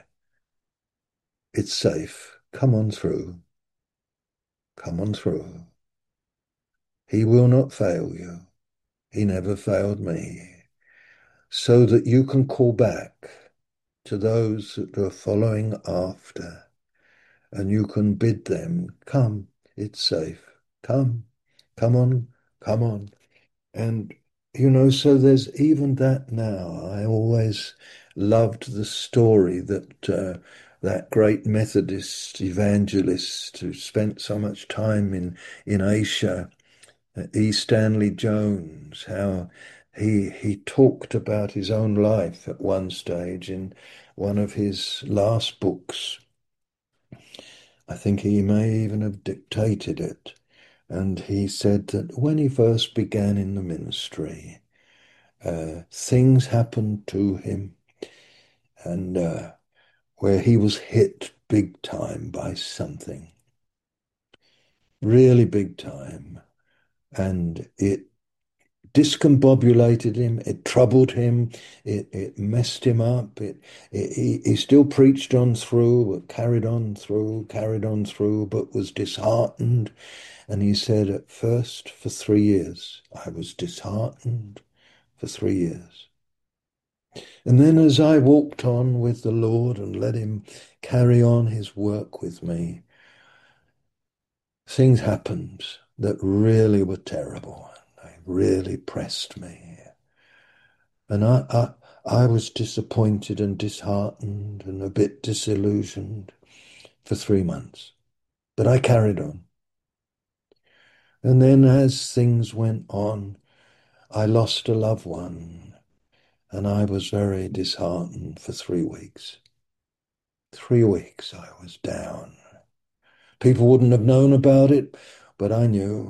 it's safe, come on through, come on through. He will not fail you. He never failed me. So that you can call back to those that are following after, and you can bid them, come, it's safe, come, come on, come on. And, you know, so there's even that now. I always loved the story that that great Methodist evangelist who spent so much time in Asia, E. Stanley Jones, how he talked about his own life at one stage in one of his last books. I think he may even have dictated it. And he said that when he first began in the ministry, things happened to him, and where he was hit big time by something, really big time. And it discombobulated him, it troubled him, it messed him up. He still preached on through, carried on through, but was disheartened. And he said, at first, for 3 years, I was disheartened for 3 years. And then as I walked on with the Lord and let him carry on his work with me, things happened that really were terrible. They really pressed me. And I was disappointed and disheartened and a bit disillusioned for 3 months. But I carried on. And then as things went on, I lost a loved one, and I was very disheartened for 3 weeks. 3 weeks I was down. People wouldn't have known about it, but I knew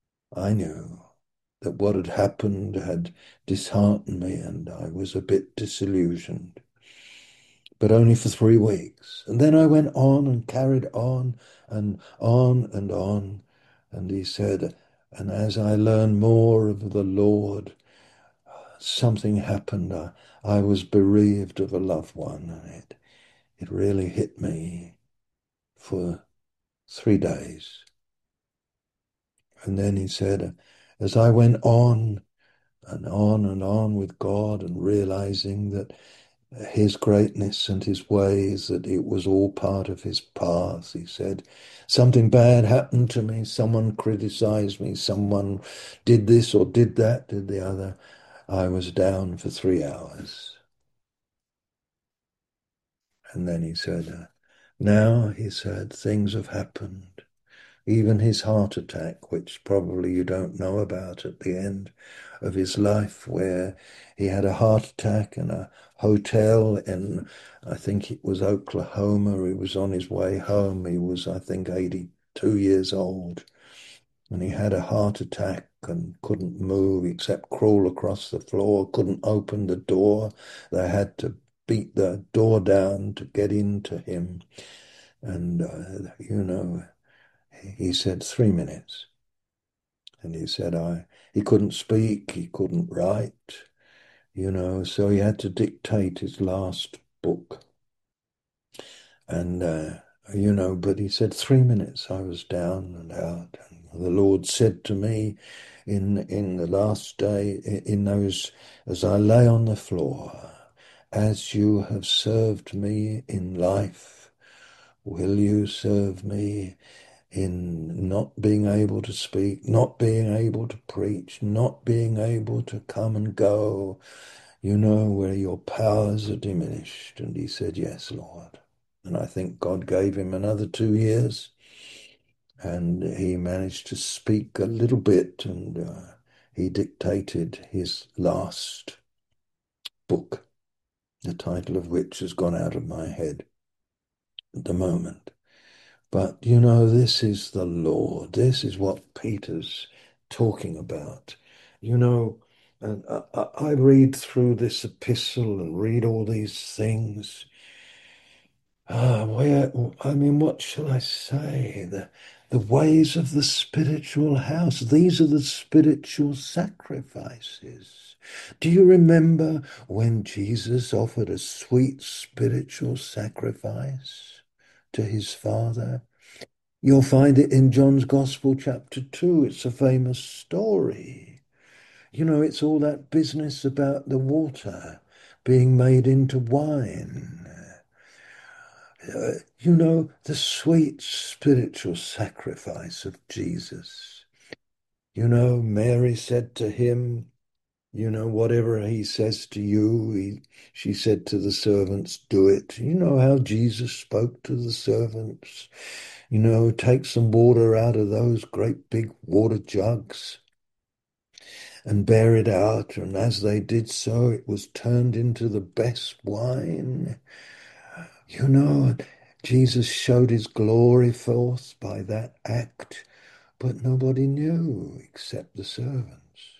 that what had happened had disheartened me, and I was a bit disillusioned. but only for 3 weeks. And then I went on and carried on and on and on. And he said, and as I learned more of the Lord, something happened. I was bereaved of a loved one, and it really hit me for 3 days. And then he said, as I went on and on and on with God and realizing that his greatness and his ways, that it was all part of his path, he said, something bad happened to me. Someone criticized me. Someone did this or did that, did the other. I was down for 3 hours. And then he said, now, he said, things have happened. Even his heart attack, which probably you don't know about at the end of his life, where he had a heart attack in a hotel in, I think it was Oklahoma. He was on his way home. He was, I think, 82 years old. And he had a heart attack and couldn't move except crawl across the floor, couldn't open the door. They had to beat the door down to get into him. And, he said 3 minutes. And he said, he couldn't speak, he couldn't write, so he had to dictate his last book. And, but he said 3 minutes I was down and out. And the Lord said to me in the last day, in those, as I lay on the floor, as you have served me in life, will you serve me in not being able to speak, not being able to preach, not being able to come and go, where your powers are diminished? And he said, yes, Lord. And I think God gave him another 2 years, and he managed to speak a little bit, and he dictated his last book, the title of which has gone out of my head at the moment. But, this is the Lord. This is what Peter's talking about. And I read through this epistle and read all these things. What shall I say? The ways of the spiritual house. These are the spiritual sacrifices. Do you remember when Jesus offered a sweet spiritual sacrifice to his Father? You'll find it in John's Gospel, chapter 2. It's a famous story. It's all that business about the water being made into wine. The sweet spiritual sacrifice of Jesus. Mary said to him, whatever he says to you, she said to the servants, do it. You know how Jesus spoke to the servants? Take some water out of those great big water jugs and bear it out. And as they did so, it was turned into the best wine. Jesus showed his glory forth by that act, but nobody knew except the servants.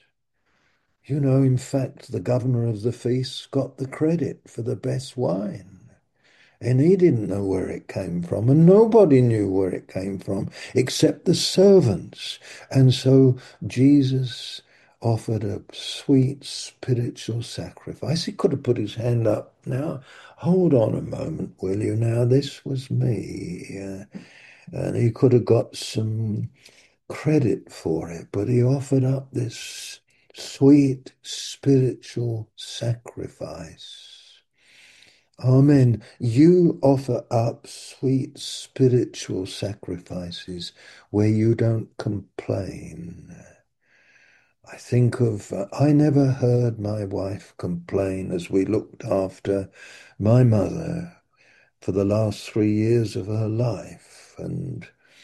In fact, the governor of the feast got the credit for the best wine. And he didn't know where it came from, and nobody knew where it came from except the servants. And so Jesus offered a sweet spiritual sacrifice. He could have put his hand up. Now, hold on a moment, will you? Now, this was me. And he could have got some credit for it, but he offered up this sweet spiritual sacrifice. Amen. You offer up sweet spiritual sacrifices where you don't complain. I think of, I never heard my wife complain as we looked after my mother for the last 3 years of her life. And,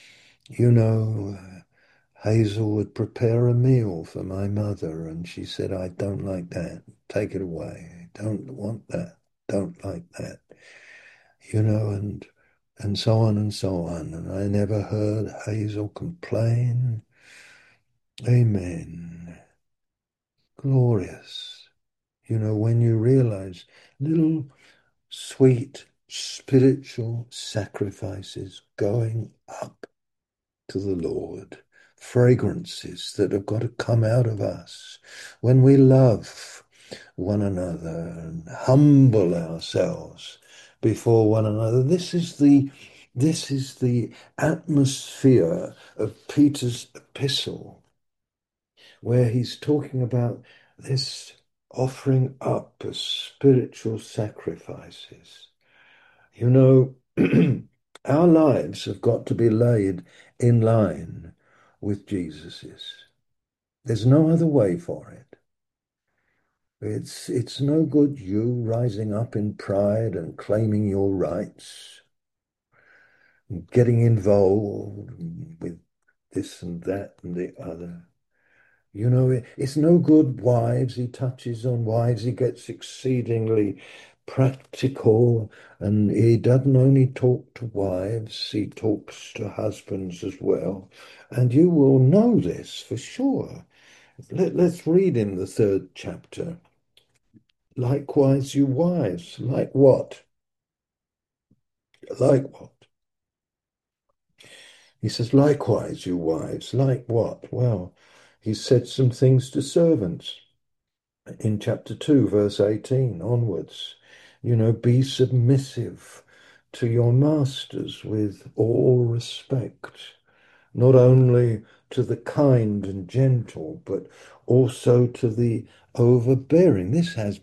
Hazel would prepare a meal for my mother, and she said, I don't like that. Take it away. Don't want that. Don't like that. And so on and so on. And I never heard Hazel complain. Amen. Glorious. When you realize little sweet spiritual sacrifices going up to the Lord, fragrances that have got to come out of us when we love one another and humble ourselves before one another. This is the atmosphere of Peter's epistle, where he's talking about this offering up of spiritual sacrifices. You know, our lives have got to be laid in line with Jesus's. There's no other way for it. It's no good you rising up in pride and claiming your rights, and getting involved with this and that and the other. You know, it's no good wives. He touches on wives. He gets exceedingly practical, and he doesn't only talk to wives, he talks to husbands as well. And you will know this for sure. Let's read in the 3rd chapter. Likewise, you wives, like what? Like what? He says, likewise, you wives, like what? Well, he said some things to servants in chapter 2, verse 18 onwards. You know, be submissive to your masters with all respect, not only to the kind and gentle, but also to the overbearing. This has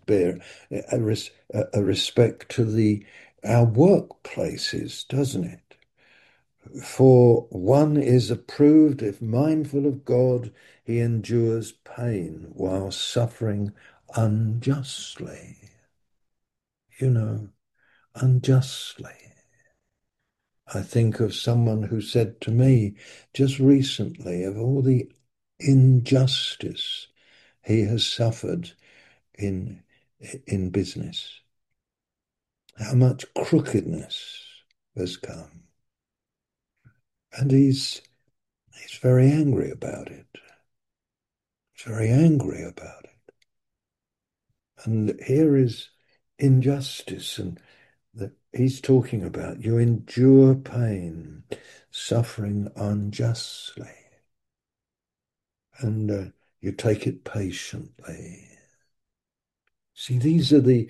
a respect to our workplaces, doesn't it? For one is approved if mindful of God, he endures pain while suffering unjustly. You know, unjustly. I think of someone who said to me just recently of all the injustice he has suffered in business, how much crookedness has come. And he's very angry about it. He's very angry about it. And here is injustice, and that he's talking about you endure pain, suffering unjustly, and you take it patiently. See, these are the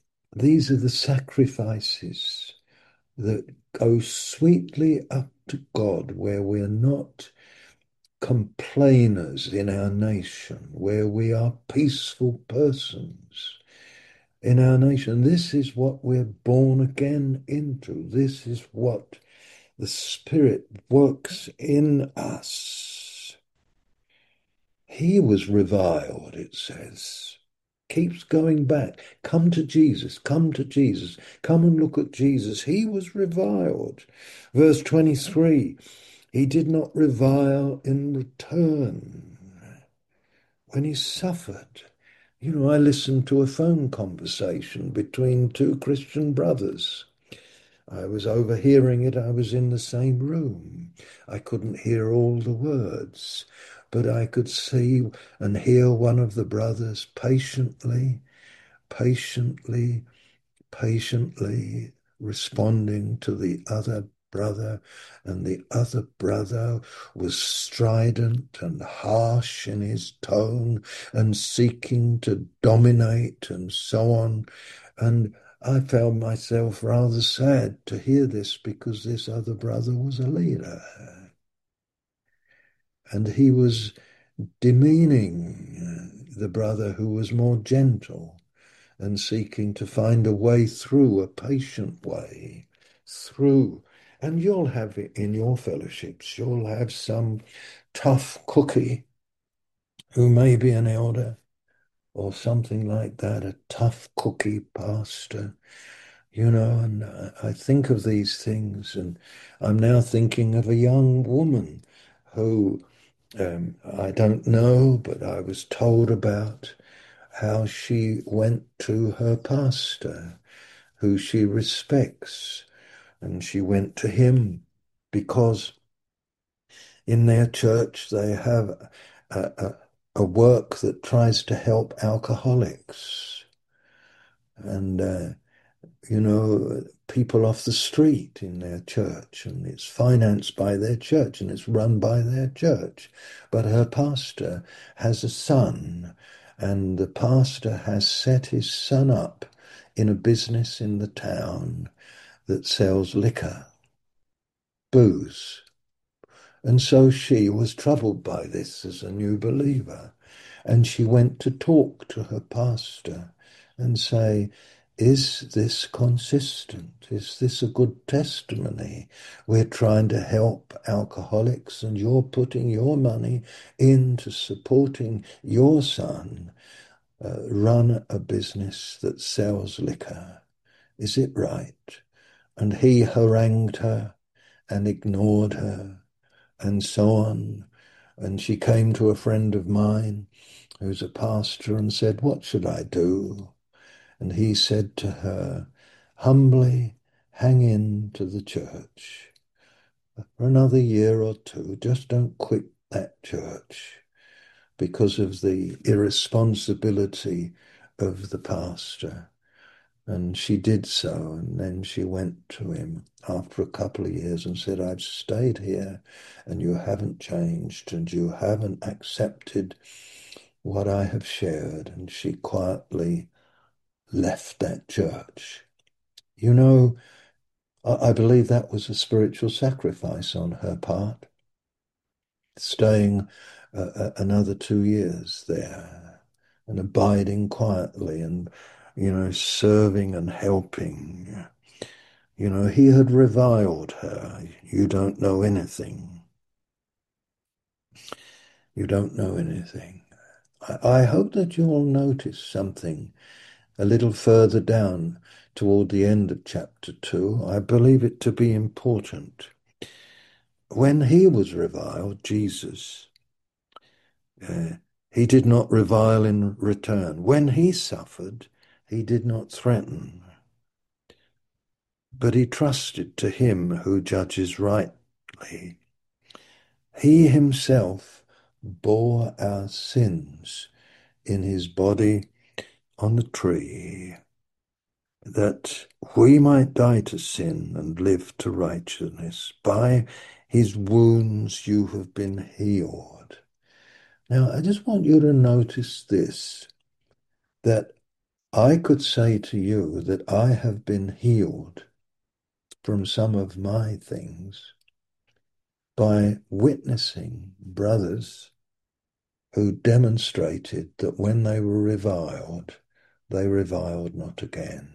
sacrifices that go sweetly up to God, where we're not complainers in our nation, where we are peaceful persons in our nation. This is what we're born again into. This is what the Spirit works in us. He was reviled, it says. Keeps going back. Come to Jesus, come to Jesus, come and look at Jesus. He was reviled. Verse 23, he did not revile in return when he suffered. You know, I listened to a phone conversation between 2 Christian brothers. I was overhearing it. I was in the same room. I couldn't hear all the words, but I could see and hear one of the brothers patiently responding to the other brother, and the other brother was strident and harsh in his tone and seeking to dominate and so on. And I found myself rather sad to hear this, because this other brother was a leader. And he was demeaning the brother who was more gentle and seeking to find a way through, a patient way through. And you'll have it in your fellowships. You'll have some tough cookie who may be an elder or something like that, a tough cookie pastor, you know. And I think of these things, and I'm now thinking of a young woman who I don't know, but I was told about how she went to her pastor, who she respects, and she went to him because in their church they have a work that tries to help alcoholics. And people off the street in their church, and it's financed by their church and it's run by their church. But her pastor has a son, and the pastor has set his son up in a business in the town that sells liquor, booze. And so she was troubled by this as a new believer. And she went to talk to her pastor and say, is this consistent? Is this a good testimony? We're trying to help alcoholics and you're putting your money into supporting your son run a business that sells liquor. Is it right? And he harangued her and ignored her and so on. And she came to a friend of mine who's a pastor and said, what should I do? And he said to her, humbly hang in to the church for another year or two. Just don't quit that church because of the irresponsibility of the pastor. And she did so, and then she went to him after a couple of years and said, I've stayed here and you haven't changed and you haven't accepted what I have shared. And she quietly left that church. I believe that was a spiritual sacrifice on her part, staying another 2 years there and abiding quietly and serving and helping. He had reviled her. You don't know anything. You don't know anything. I hope that you'll notice something a little further down toward the end of chapter 2. I believe it to be important. When he was reviled, Jesus, he did not revile in return. When he suffered, he did not threaten, but he trusted to him who judges rightly. He himself bore our sins in his body on the tree, that we might die to sin and live to righteousness. By his wounds you have been healed. Now, I just want you to notice this, that I could say to you that I have been healed from some of my things by witnessing brothers who demonstrated that when they were reviled, they reviled not again.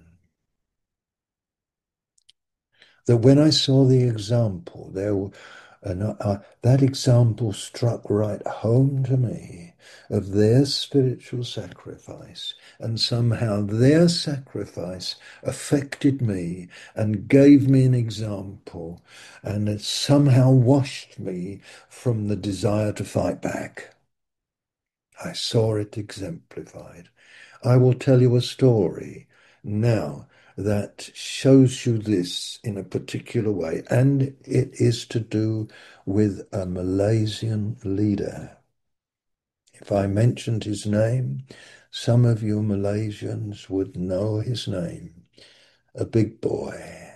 That when I saw the example, that example struck right home to me of their spiritual sacrifice, and somehow their sacrifice affected me and gave me an example, and it somehow washed me from the desire to fight back. I saw it exemplified. I will tell you a story now that shows you this in a particular way, and it is to do with a Malaysian leader. If I mentioned his name, some of you Malaysians would know his name, a big boy.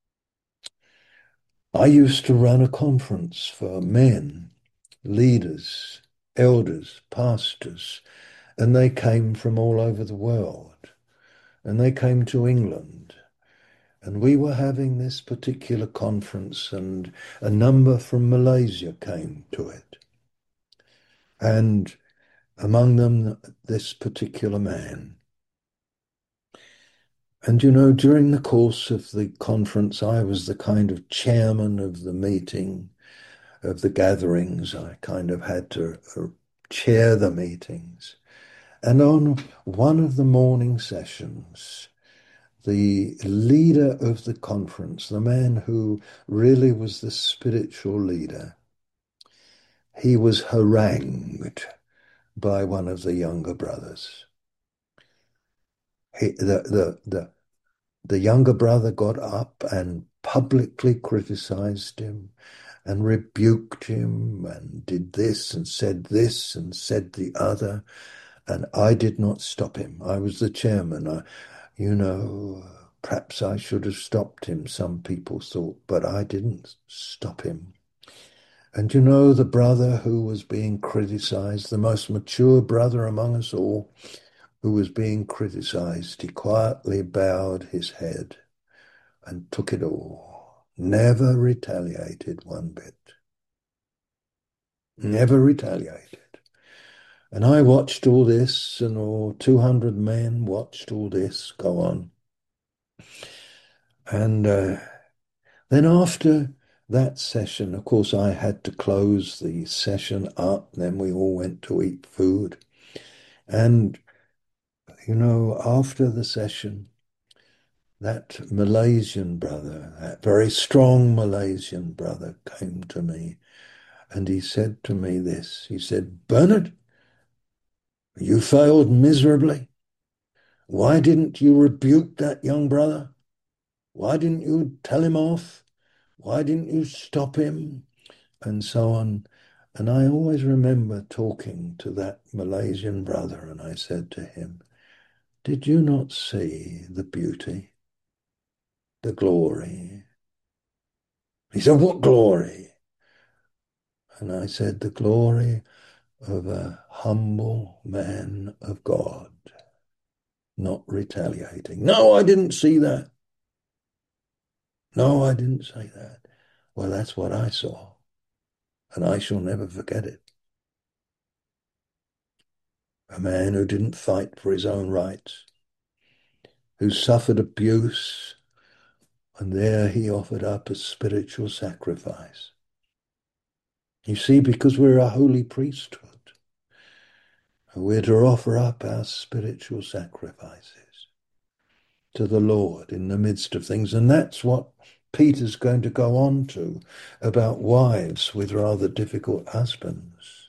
I used to run a conference for men, leaders, elders, pastors, and they came from all over the world. And they came to England, and we were having this particular conference, and a number from Malaysia came to it. And among them, this particular man. And during the course of the conference, I was the kind of chairman of the meeting, of the gatherings. I kind of had to chair the meetings. And on one of the morning sessions, the leader of the conference, the man who really was the spiritual leader, he was harangued by one of the younger brothers. The younger brother got up and publicly criticized him and rebuked him and did this and said the other. And I did not stop him. I was the chairman. Perhaps I should have stopped him, some people thought, but I didn't stop him. And you know, the brother who was being criticized, the most mature brother among us all, who was being criticized, he quietly bowed his head and took it all. Never retaliated one bit. Never retaliated. And I watched all this, and all 200 men watched all this go on. And then after that session, of course, I had to close the session up. Then we all went to eat food. And, you know, after the session, that Malaysian brother, that very strong Malaysian brother, came to me and he said to me this. He said, "Bernard, you failed miserably. Why didn't you rebuke that young brother? Why didn't you tell him off? Why didn't you stop him?" And so on. And I always remember talking to that Malaysian brother, and I said to him, "Did you not see the beauty, the glory?" He said, "What glory?" And I said, "The glory of a humble man of God, not retaliating." "No, I didn't see that. No, I didn't say that." Well, that's what I saw, and I shall never forget it. A man who didn't fight for his own rights, who suffered abuse, and there he offered up a spiritual sacrifice. You see, because we're a holy priesthood, we're to offer up our spiritual sacrifices to the Lord in the midst of things. And that's what Peter's going to go on to about wives with rather difficult husbands.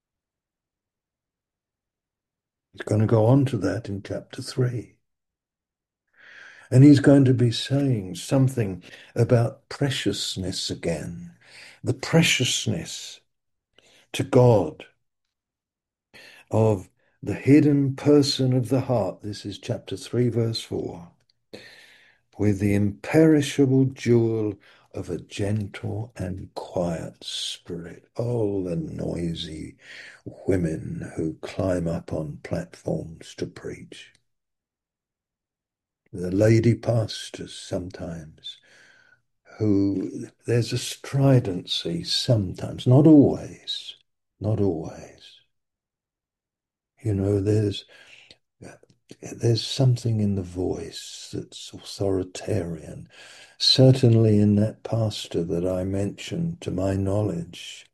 He's going to go on to that in chapter 3. And he's going to be saying something about preciousness again, the preciousness to God of the hidden person of the heart. This is chapter 3, verse 4. With the imperishable jewel of a gentle and quiet spirit. Oh, the noisy women who climb up on platforms to preach. The lady pastors sometimes, who there's a stridency sometimes, not always, not always. You know, there's something in the voice that's authoritarian. Certainly in that pastor that I mentioned, to my knowledge,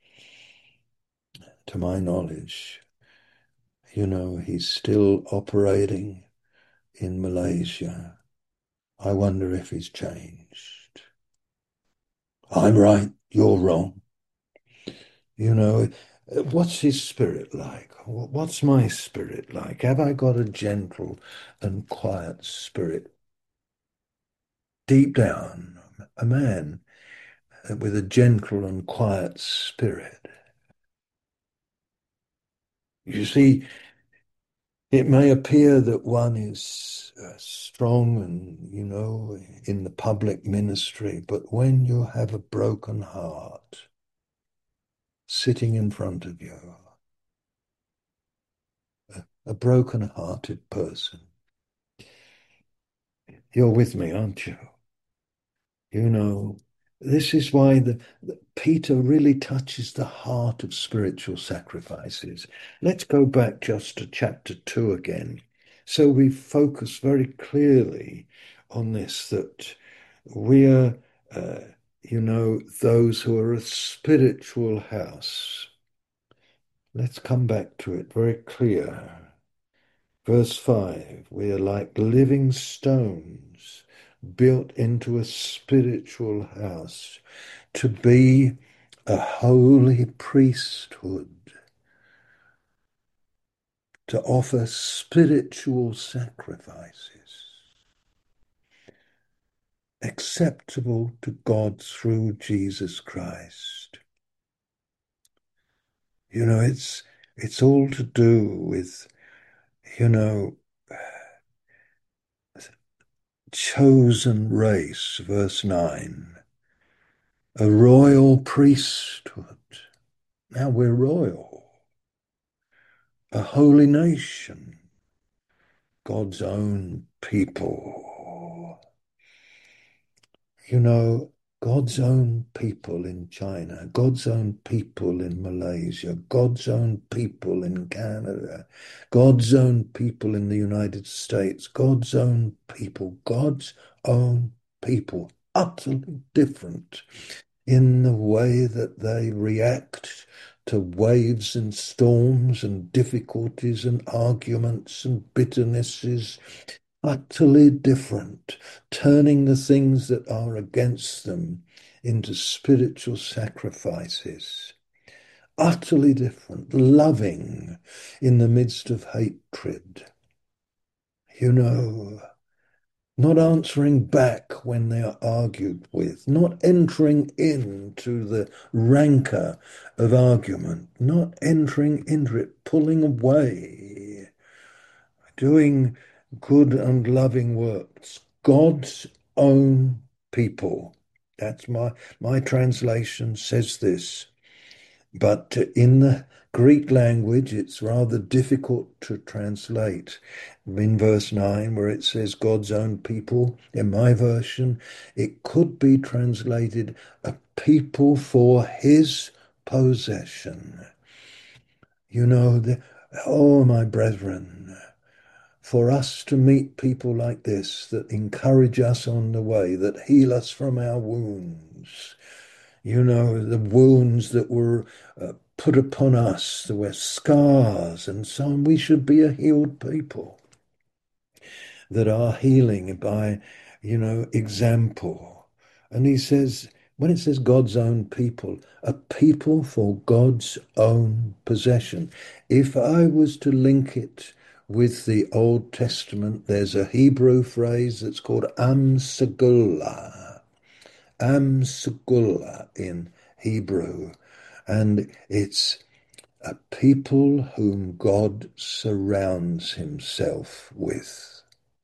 you know, he's still operating in Malaysia. I wonder if he's changed. I'm right, you're wrong. You know, what's his spirit like? What's my spirit like? Have I got a gentle and quiet spirit? Deep down, a man with a gentle and quiet spirit. You see, it may appear that one is strong and, you know, in the public ministry, but when you have a broken heart sitting in front of you, a broken-hearted person, you're with me, aren't you? You know, this is why Peter really touches the heart of spiritual sacrifices. Let's go back just to chapter 2 again. So we focus very clearly on this, that we are, you know, those who are a spiritual house. Let's come back to it very clear. Verse 5, we are like living stones built into a spiritual house to be a holy priesthood, to offer spiritual sacrifices acceptable to God through Jesus Christ. You know, it's all to do with, you know, chosen race, verse 9, a royal priesthood. Now we're royal, a holy nation, God's own people. You know, God's own people in China, God's own people in Malaysia, God's own people in Canada, God's own people in the United States, God's own people, utterly different in the way that they react to waves and storms and difficulties and arguments and bitternesses, utterly different, turning the things that are against them into spiritual sacrifices. Utterly different, loving in the midst of hatred. You know, not answering back when they are argued with, not entering into the rancor of argument, not entering into it, pulling away, doing good and loving works, God's own people. That's my translation says this. But in the Greek language, it's rather difficult to translate. In verse 9, where it says God's own people, in my version, it could be translated a people for his possession. You know, oh, my brethren, for us to meet people like this that encourage us on the way, that heal us from our wounds, you know, the wounds that were put upon us, there were scars and so on. We should be a healed people that are healing by, you know, example. And he says, when it says God's own people, a people for God's own possession. If I was to link it with the Old Testament, there's a Hebrew phrase that's called Am Segullah. Am Segullah in Hebrew. And it's a people whom God surrounds himself with.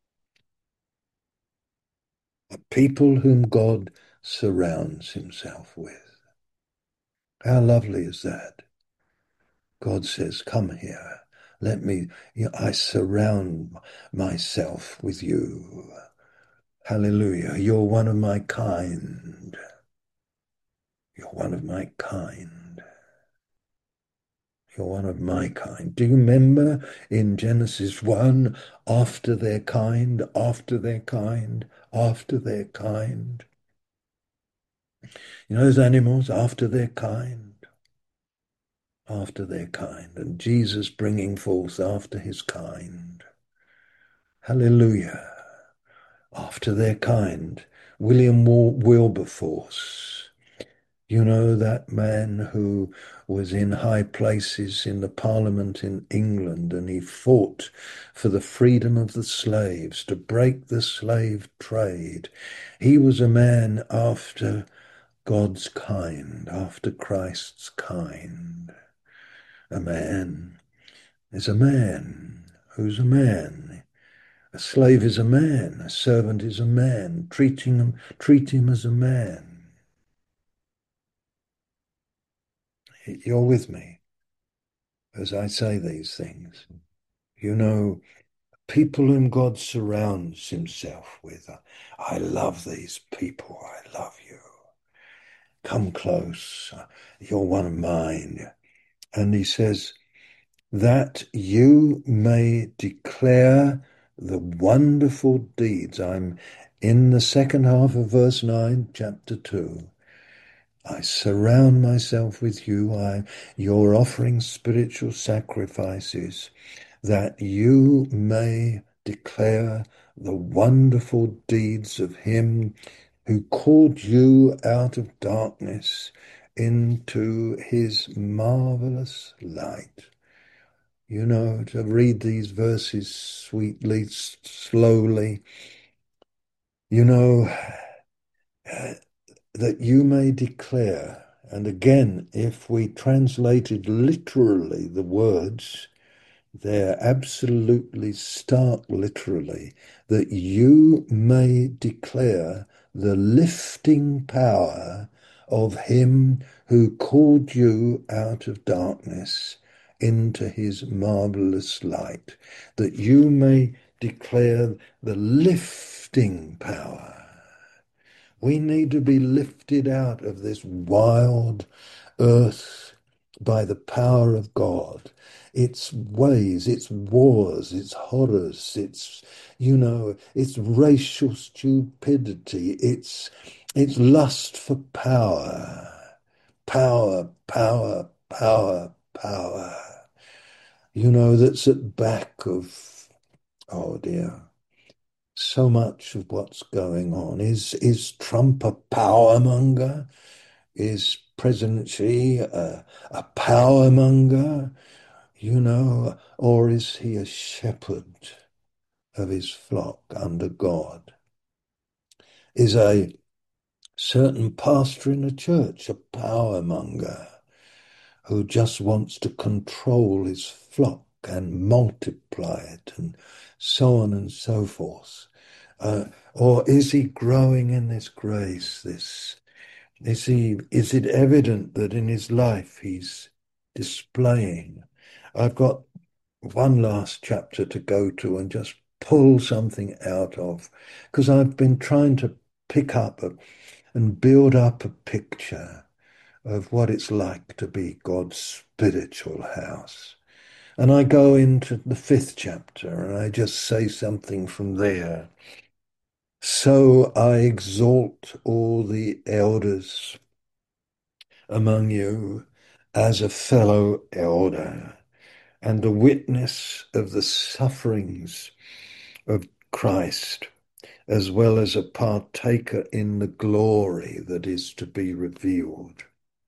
A people whom God surrounds himself with. How lovely is that? God says, come here. Let me, I surround myself with you. Hallelujah. You're one of my kind. You're one of my kind. You're one of my kind. Do you remember in Genesis 1, after their kind, after their kind, after their kind? You know those animals, after their kind, after their kind, and Jesus bringing forth after his kind. Hallelujah. After their kind. William Wilberforce, you know, that man who was in high places in the Parliament in England, and he fought for the freedom of the slaves, to break the slave trade. He was a man after God's kind, after Christ's kind. A man is a man who's a man. A slave is a man. A servant is a man. Treat him as a man. You're with me as I say these things. You know, people whom God surrounds himself with. I love these people. I love you. Come close. You're one of mine. And he says, that you may declare the wonderful deeds. I'm in the second half of verse 9, chapter 2. I surround myself with you. You're offering spiritual sacrifices, that you may declare the wonderful deeds of him who called you out of darkness into his marvelous light. You know, to read these verses sweetly, slowly, you know, that you may declare. And again, if we translated literally the words, They're absolutely stark, literally, that you may declare the lifting power of him who called you out of darkness into his marvelous light, that you may declare the lifting power. We need to be lifted out of this wild earth by the power of God. Its ways, its wars, its horrors, its racial stupidity, its lust for power. Power, power, power, power. That's at back of, oh dear, so much of what's going on. Is Trump a powermonger? Is President Xi a powermonger? Or is he a shepherd of his flock under God? Is a certain pastor in a church a powermonger who just wants to control his flock and multiply it and so on and so forth? Or is he growing in this grace? Is it evident that in his life he's displaying? I've got one last chapter to go to and just pull something out of, because I've been trying to pick up and build up a picture of what it's like to be God's spiritual house. And I go into the 5th chapter and I just say something from there. So I exalt all the elders among you as a fellow elder and a witness of the sufferings of Christ, as well as a partaker in the glory that is to be revealed.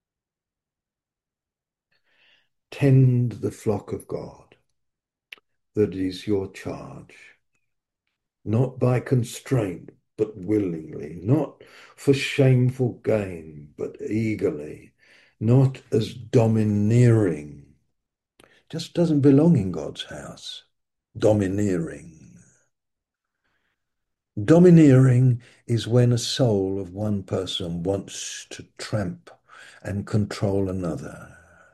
Tend the flock of God that is your charge, not by constraint, but willingly, not for shameful gain, but eagerly, not as domineering. Just doesn't belong in God's house. Domineering. Domineering is when a soul of one person wants to tramp and control another.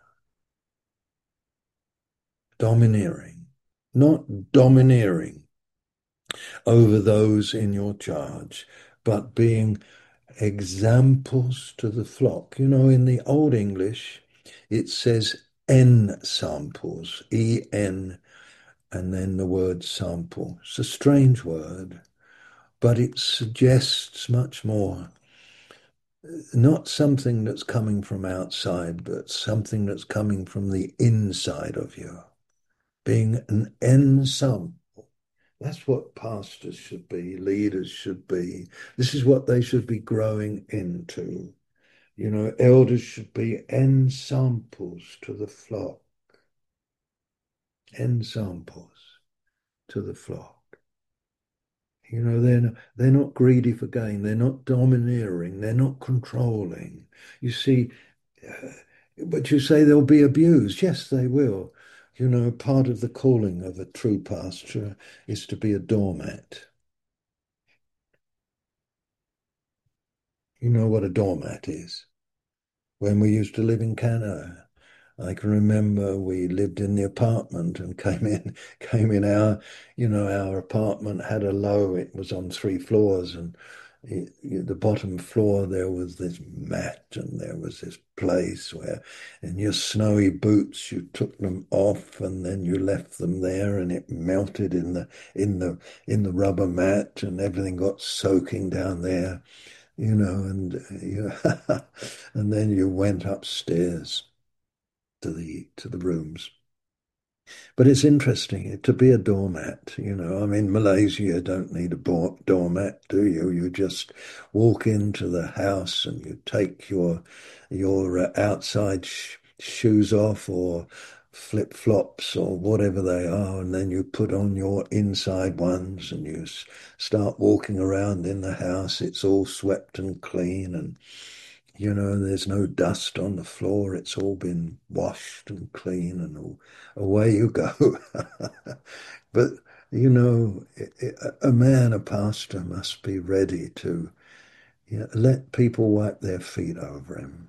Domineering. Not domineering over those in your charge, but being examples to the flock. In the Old English, it says ensamples, E-N, and then the word sample. It's a strange word, but it suggests much more. Not something that's coming from outside, but something that's coming from the inside of you. Being an ensample. That's what pastors should be, leaders should be. This is what they should be growing into. Elders should be ensamples to the flock. Ensamples to the flock. They're not greedy for gain. They're not domineering. They're not controlling. You see, but you say they'll be abused. Yes, they will. Part of the calling of a true pastor is to be a doormat. You know what a doormat is? When we used to live in Canada, I can remember we lived in the apartment and came in our apartment had a low, it was on 3 floors, and the bottom floor there was this mat and there was this place where in your snowy boots you took them off and then you left them there and it melted in the rubber mat and everything got soaking down there, and and then you went upstairs to the rooms. But it's interesting to be a doormat. Malaysia, you don't need a doormat, do you? You just walk into the house and you take your outside shoes off or flip-flops or whatever they are, and then you put on your inside ones and you start walking around in the house. It's all swept and clean, and There's no dust on the floor. It's all been washed and clean, and away you go. But, a man, a pastor, must be ready to let people wipe their feet over him.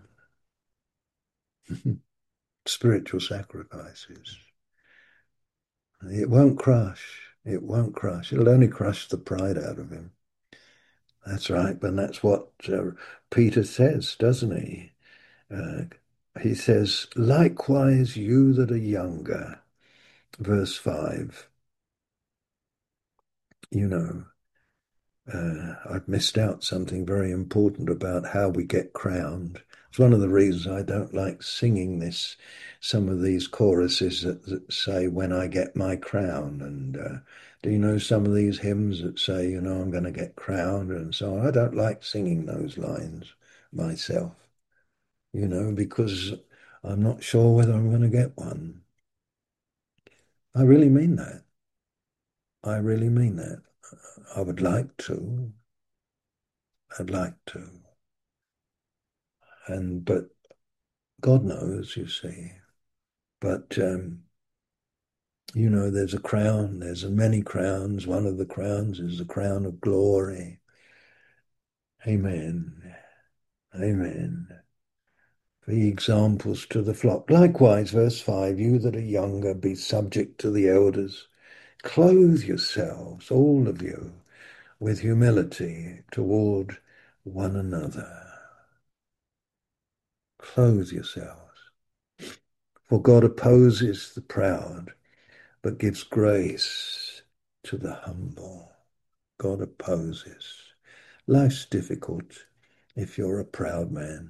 Spiritual sacrifices. It won't crush. It won't crush. It'll only crush the pride out of him. That's right, but that's what Peter says, doesn't he? He says, likewise, you that are younger, verse 5, I've missed out something very important about how we get crowned. It's one of the reasons I don't like singing some of these choruses that say, when I get my crown. And do you know some of these hymns that say, I'm going to get crowned and so on? I don't like singing those lines myself, because I'm not sure whether I'm going to get one. I really mean that. I really mean that. I would like to. I'd like to. But God knows, you see. But, there's a crown. There's many crowns. One of the crowns is the crown of glory. Amen. Amen. Be examples to the flock. Likewise, verse 5, you that are younger, be subject to the elders. Clothe yourselves, all of you, with humility toward one another. Clothe yourselves. For God opposes the proud, but gives grace to the humble. God opposes. Life's difficult if you're a proud man,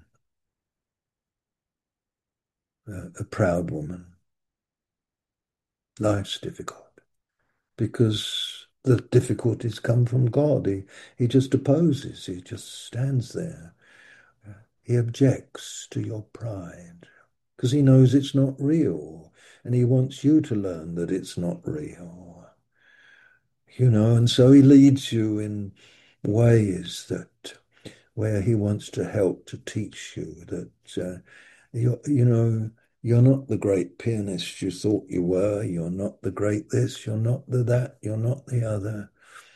a proud woman. Life's difficult because the difficulties come from God. He just opposes. He just stands there. He objects to your pride because he knows it's not real, and he wants you to learn that it's not real. And so he leads you in ways where he wants to help to teach you that you're not the great pianist you thought you were. You're not the great this. You're not the that. You're not the other.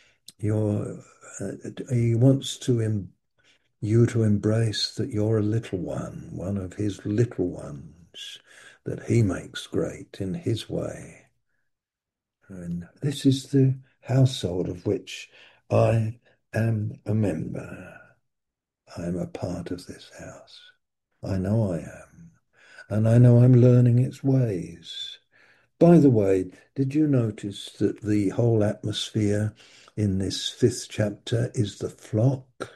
He wants you to embrace that you're a little one of his little ones, that he makes great in his way. And this is the household of which I am a member. I am a part of this house. I know I am. And I know I'm learning its ways. By the way, did you notice that the whole atmosphere in this 5th chapter is the flock?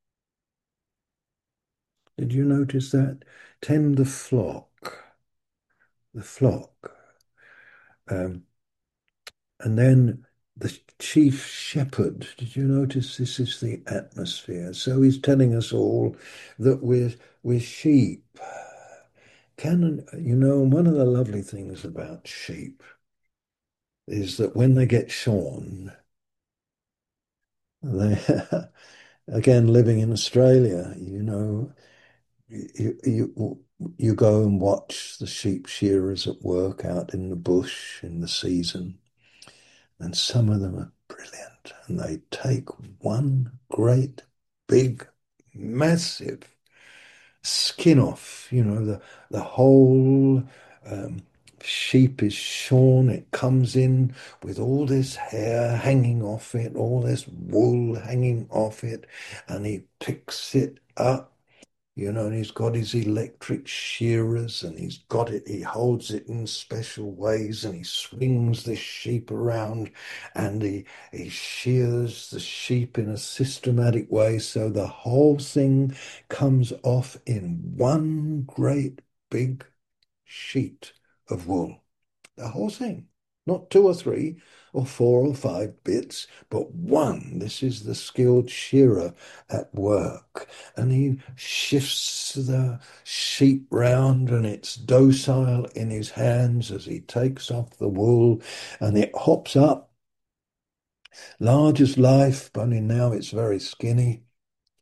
Did you notice that? Tend the flock. The flock. And then the chief shepherd. Did you notice this is the atmosphere? So he's telling us all that we're sheep. One of the lovely things about sheep is that when they get shorn, they, again, living in Australia, you go and watch the sheep shearers at work out in the bush in the season. And some of them are brilliant. And they take one great, big, massive skin off. The whole sheep is shorn. It comes in with all this hair hanging off it, all this wool hanging off it. And he picks it up. And he's got his electric shearers and he holds it in special ways and he swings the sheep around and he shears the sheep in a systematic way so the whole thing comes off in one great big sheet of wool. The whole thing. Not 2 or 3 or 4 or 5 bits, but one. This is the skilled shearer at work. And he shifts the sheep round and it's docile in his hands as he takes off the wool and it hops up. Large as life, only now it's very skinny.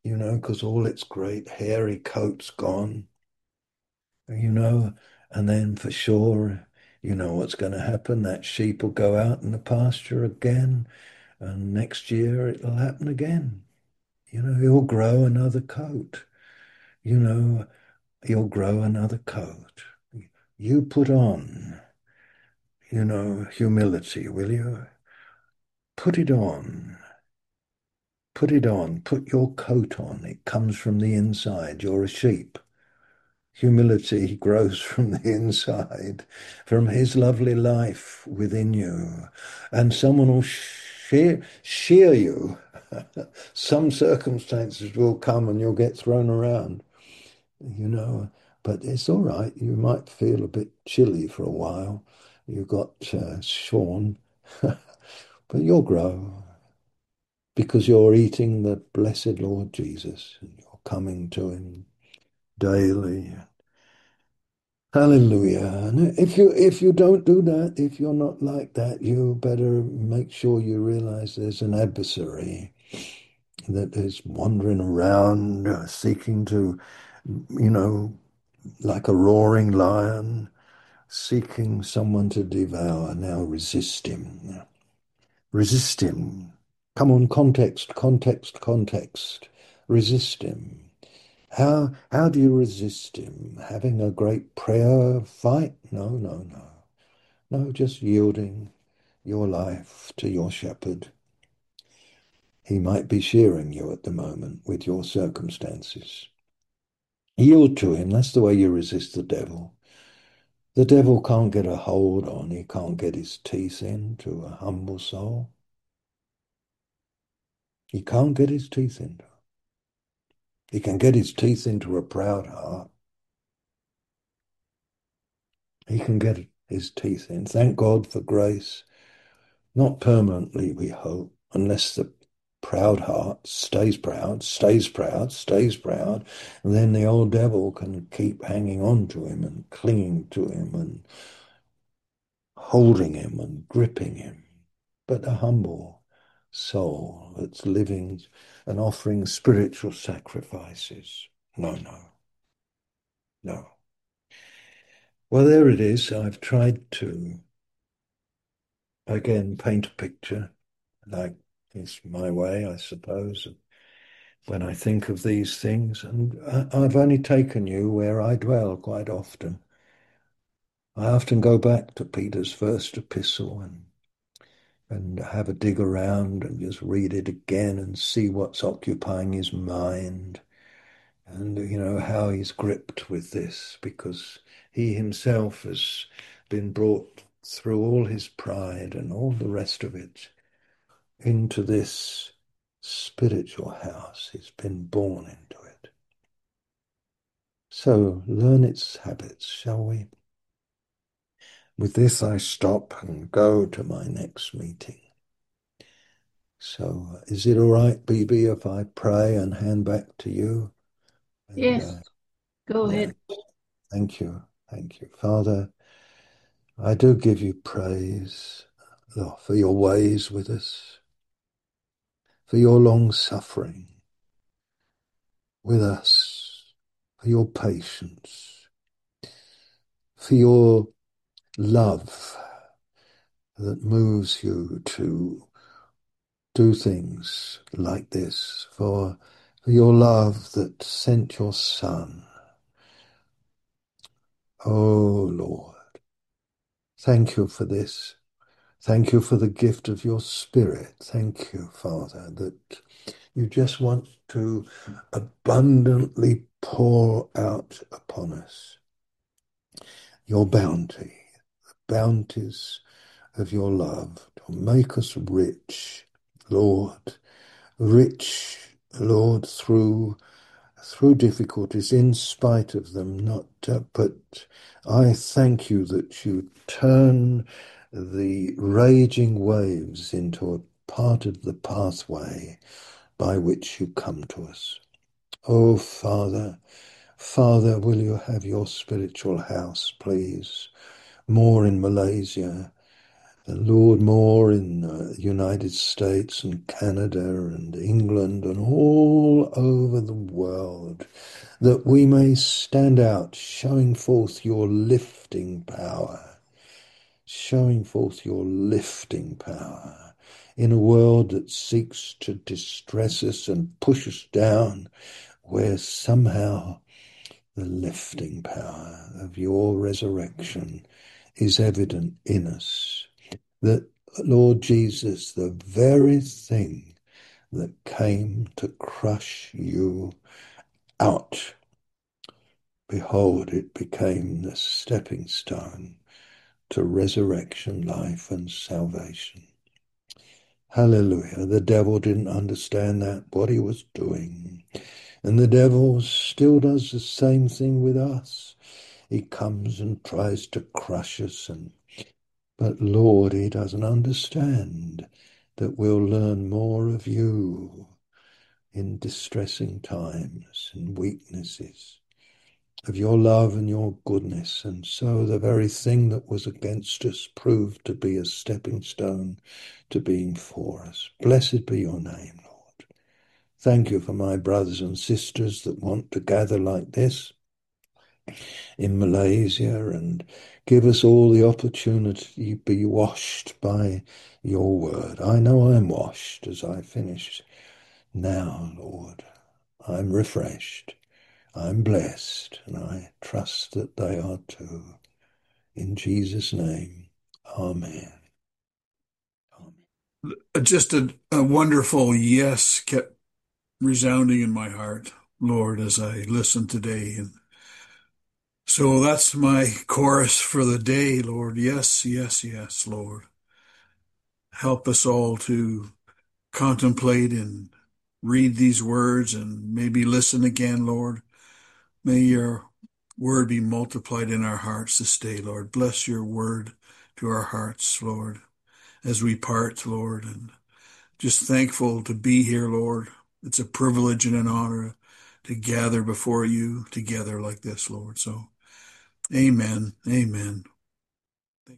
you know, because all its great hairy coat's gone, you know, and then for sure, you know what's going to happen. That sheep will go out in the pasture again, and next year it'll happen again. You know, he'll grow another coat. You know, he'll grow another coat. You put on, you know, humility, will you? Put it on. Put it on. Put your coat on. It comes from the inside. You're a sheep. Humility grows from the inside, from his lovely life within you. And someone will shear you. Some circumstances will come and you'll get thrown around, you know, but it's all right. You might feel a bit chilly for a while. You've got Sean, but you'll grow because you're eating the blessed Lord Jesus and you're coming to him daily. Hallelujah. And if you don't do that, if you're not like that, you better make sure you realize there's an adversary that is wandering around seeking to, you know, like a roaring lion, seeking someone to devour. Now resist him. Resist him. Come on, context, context, context. Resist him. How do you resist him? Having a great prayer fight? No, no, no. No, just yielding your life to your shepherd. He might be shearing you at the moment with your circumstances. Yield to him. That's the way you resist the devil. The devil can't get a hold on, he can't get his teeth into a humble soul. He can't get his teeth into. He can get his teeth into a proud heart. He can get his teeth in. Thank God for grace. Not permanently, we hope, unless the proud heart stays proud, stays proud, stays proud. And then the old devil can keep hanging on to him and clinging to him and holding him and gripping him. But a humble soul that's living and offering spiritual sacrifices. No, no, no. Well, there it is. I've tried to, again, paint a picture, like it's my way, I suppose, when I think of these things. And I've only taken you where I dwell quite often. I often go back to Peter's first epistle and have a dig around and just read it again and see what's occupying his mind and, you know, how he's gripped with this, because he himself has been brought through all his pride and all the rest of it into this spiritual house. He's been born into it. So learn its habits, shall we? With this, I stop and go to my next meeting. So is it all right, BB, if I pray and hand back to you? And, Yes, go yeah, ahead. thank you. Thank you. Father, I do give you praise, Lord, for your ways with us, for your long suffering with us, for your patience, for your love that moves you to do things like this, for your love that sent your Son. Oh, Lord, thank you for this. Thank you for the gift of your Spirit. Thank you, Father, that you just want to abundantly pour out upon us your bounty, the bounties of your love, to make us rich, Lord, rich, Lord, through difficulties, in spite of them, not. But I thank you that you turn the raging waves into a part of the pathway by which you come to us. Oh, Father, Father, will you have your spiritual house, please, more in Malaysia, And Lord, more in the United States and Canada and England and all over the world, that we may stand out, showing forth your lifting power, in a world that seeks to distress us and push us down, where somehow the lifting power of your resurrection is evident in us. That, Lord Jesus, the very thing that came to crush you out, behold, it became the stepping stone to resurrection, life, and salvation. Hallelujah. The devil didn't understand that, what he was doing. And the devil still does the same thing with us. He comes and tries to crush us, but Lord, he doesn't understand that we'll learn more of you in distressing times and weaknesses, of your love and your goodness. And so the very thing that was against us proved to be a stepping stone to being for us. Blessed be your name, Lord. Thank you for my brothers and sisters that want to gather like this in Malaysia, and give us all the opportunity to be washed by your word. I know I'm washed as I finish now, Lord. I'm refreshed. I'm blessed, and I trust that they are too. In Jesus' name, amen. Just a wonderful yes kept resounding in my heart, Lord, as I listened today. And so that's my chorus for the day, Lord. Yes, yes, yes, Lord. Help us all to contemplate and read these words and maybe listen again, Lord. May your word be multiplied in our hearts this day, Lord. Bless your word to our hearts, Lord, as we part, Lord, and just thankful to be here, Lord. It's a privilege and an honor to gather before you together like this, Lord. So, amen. Amen.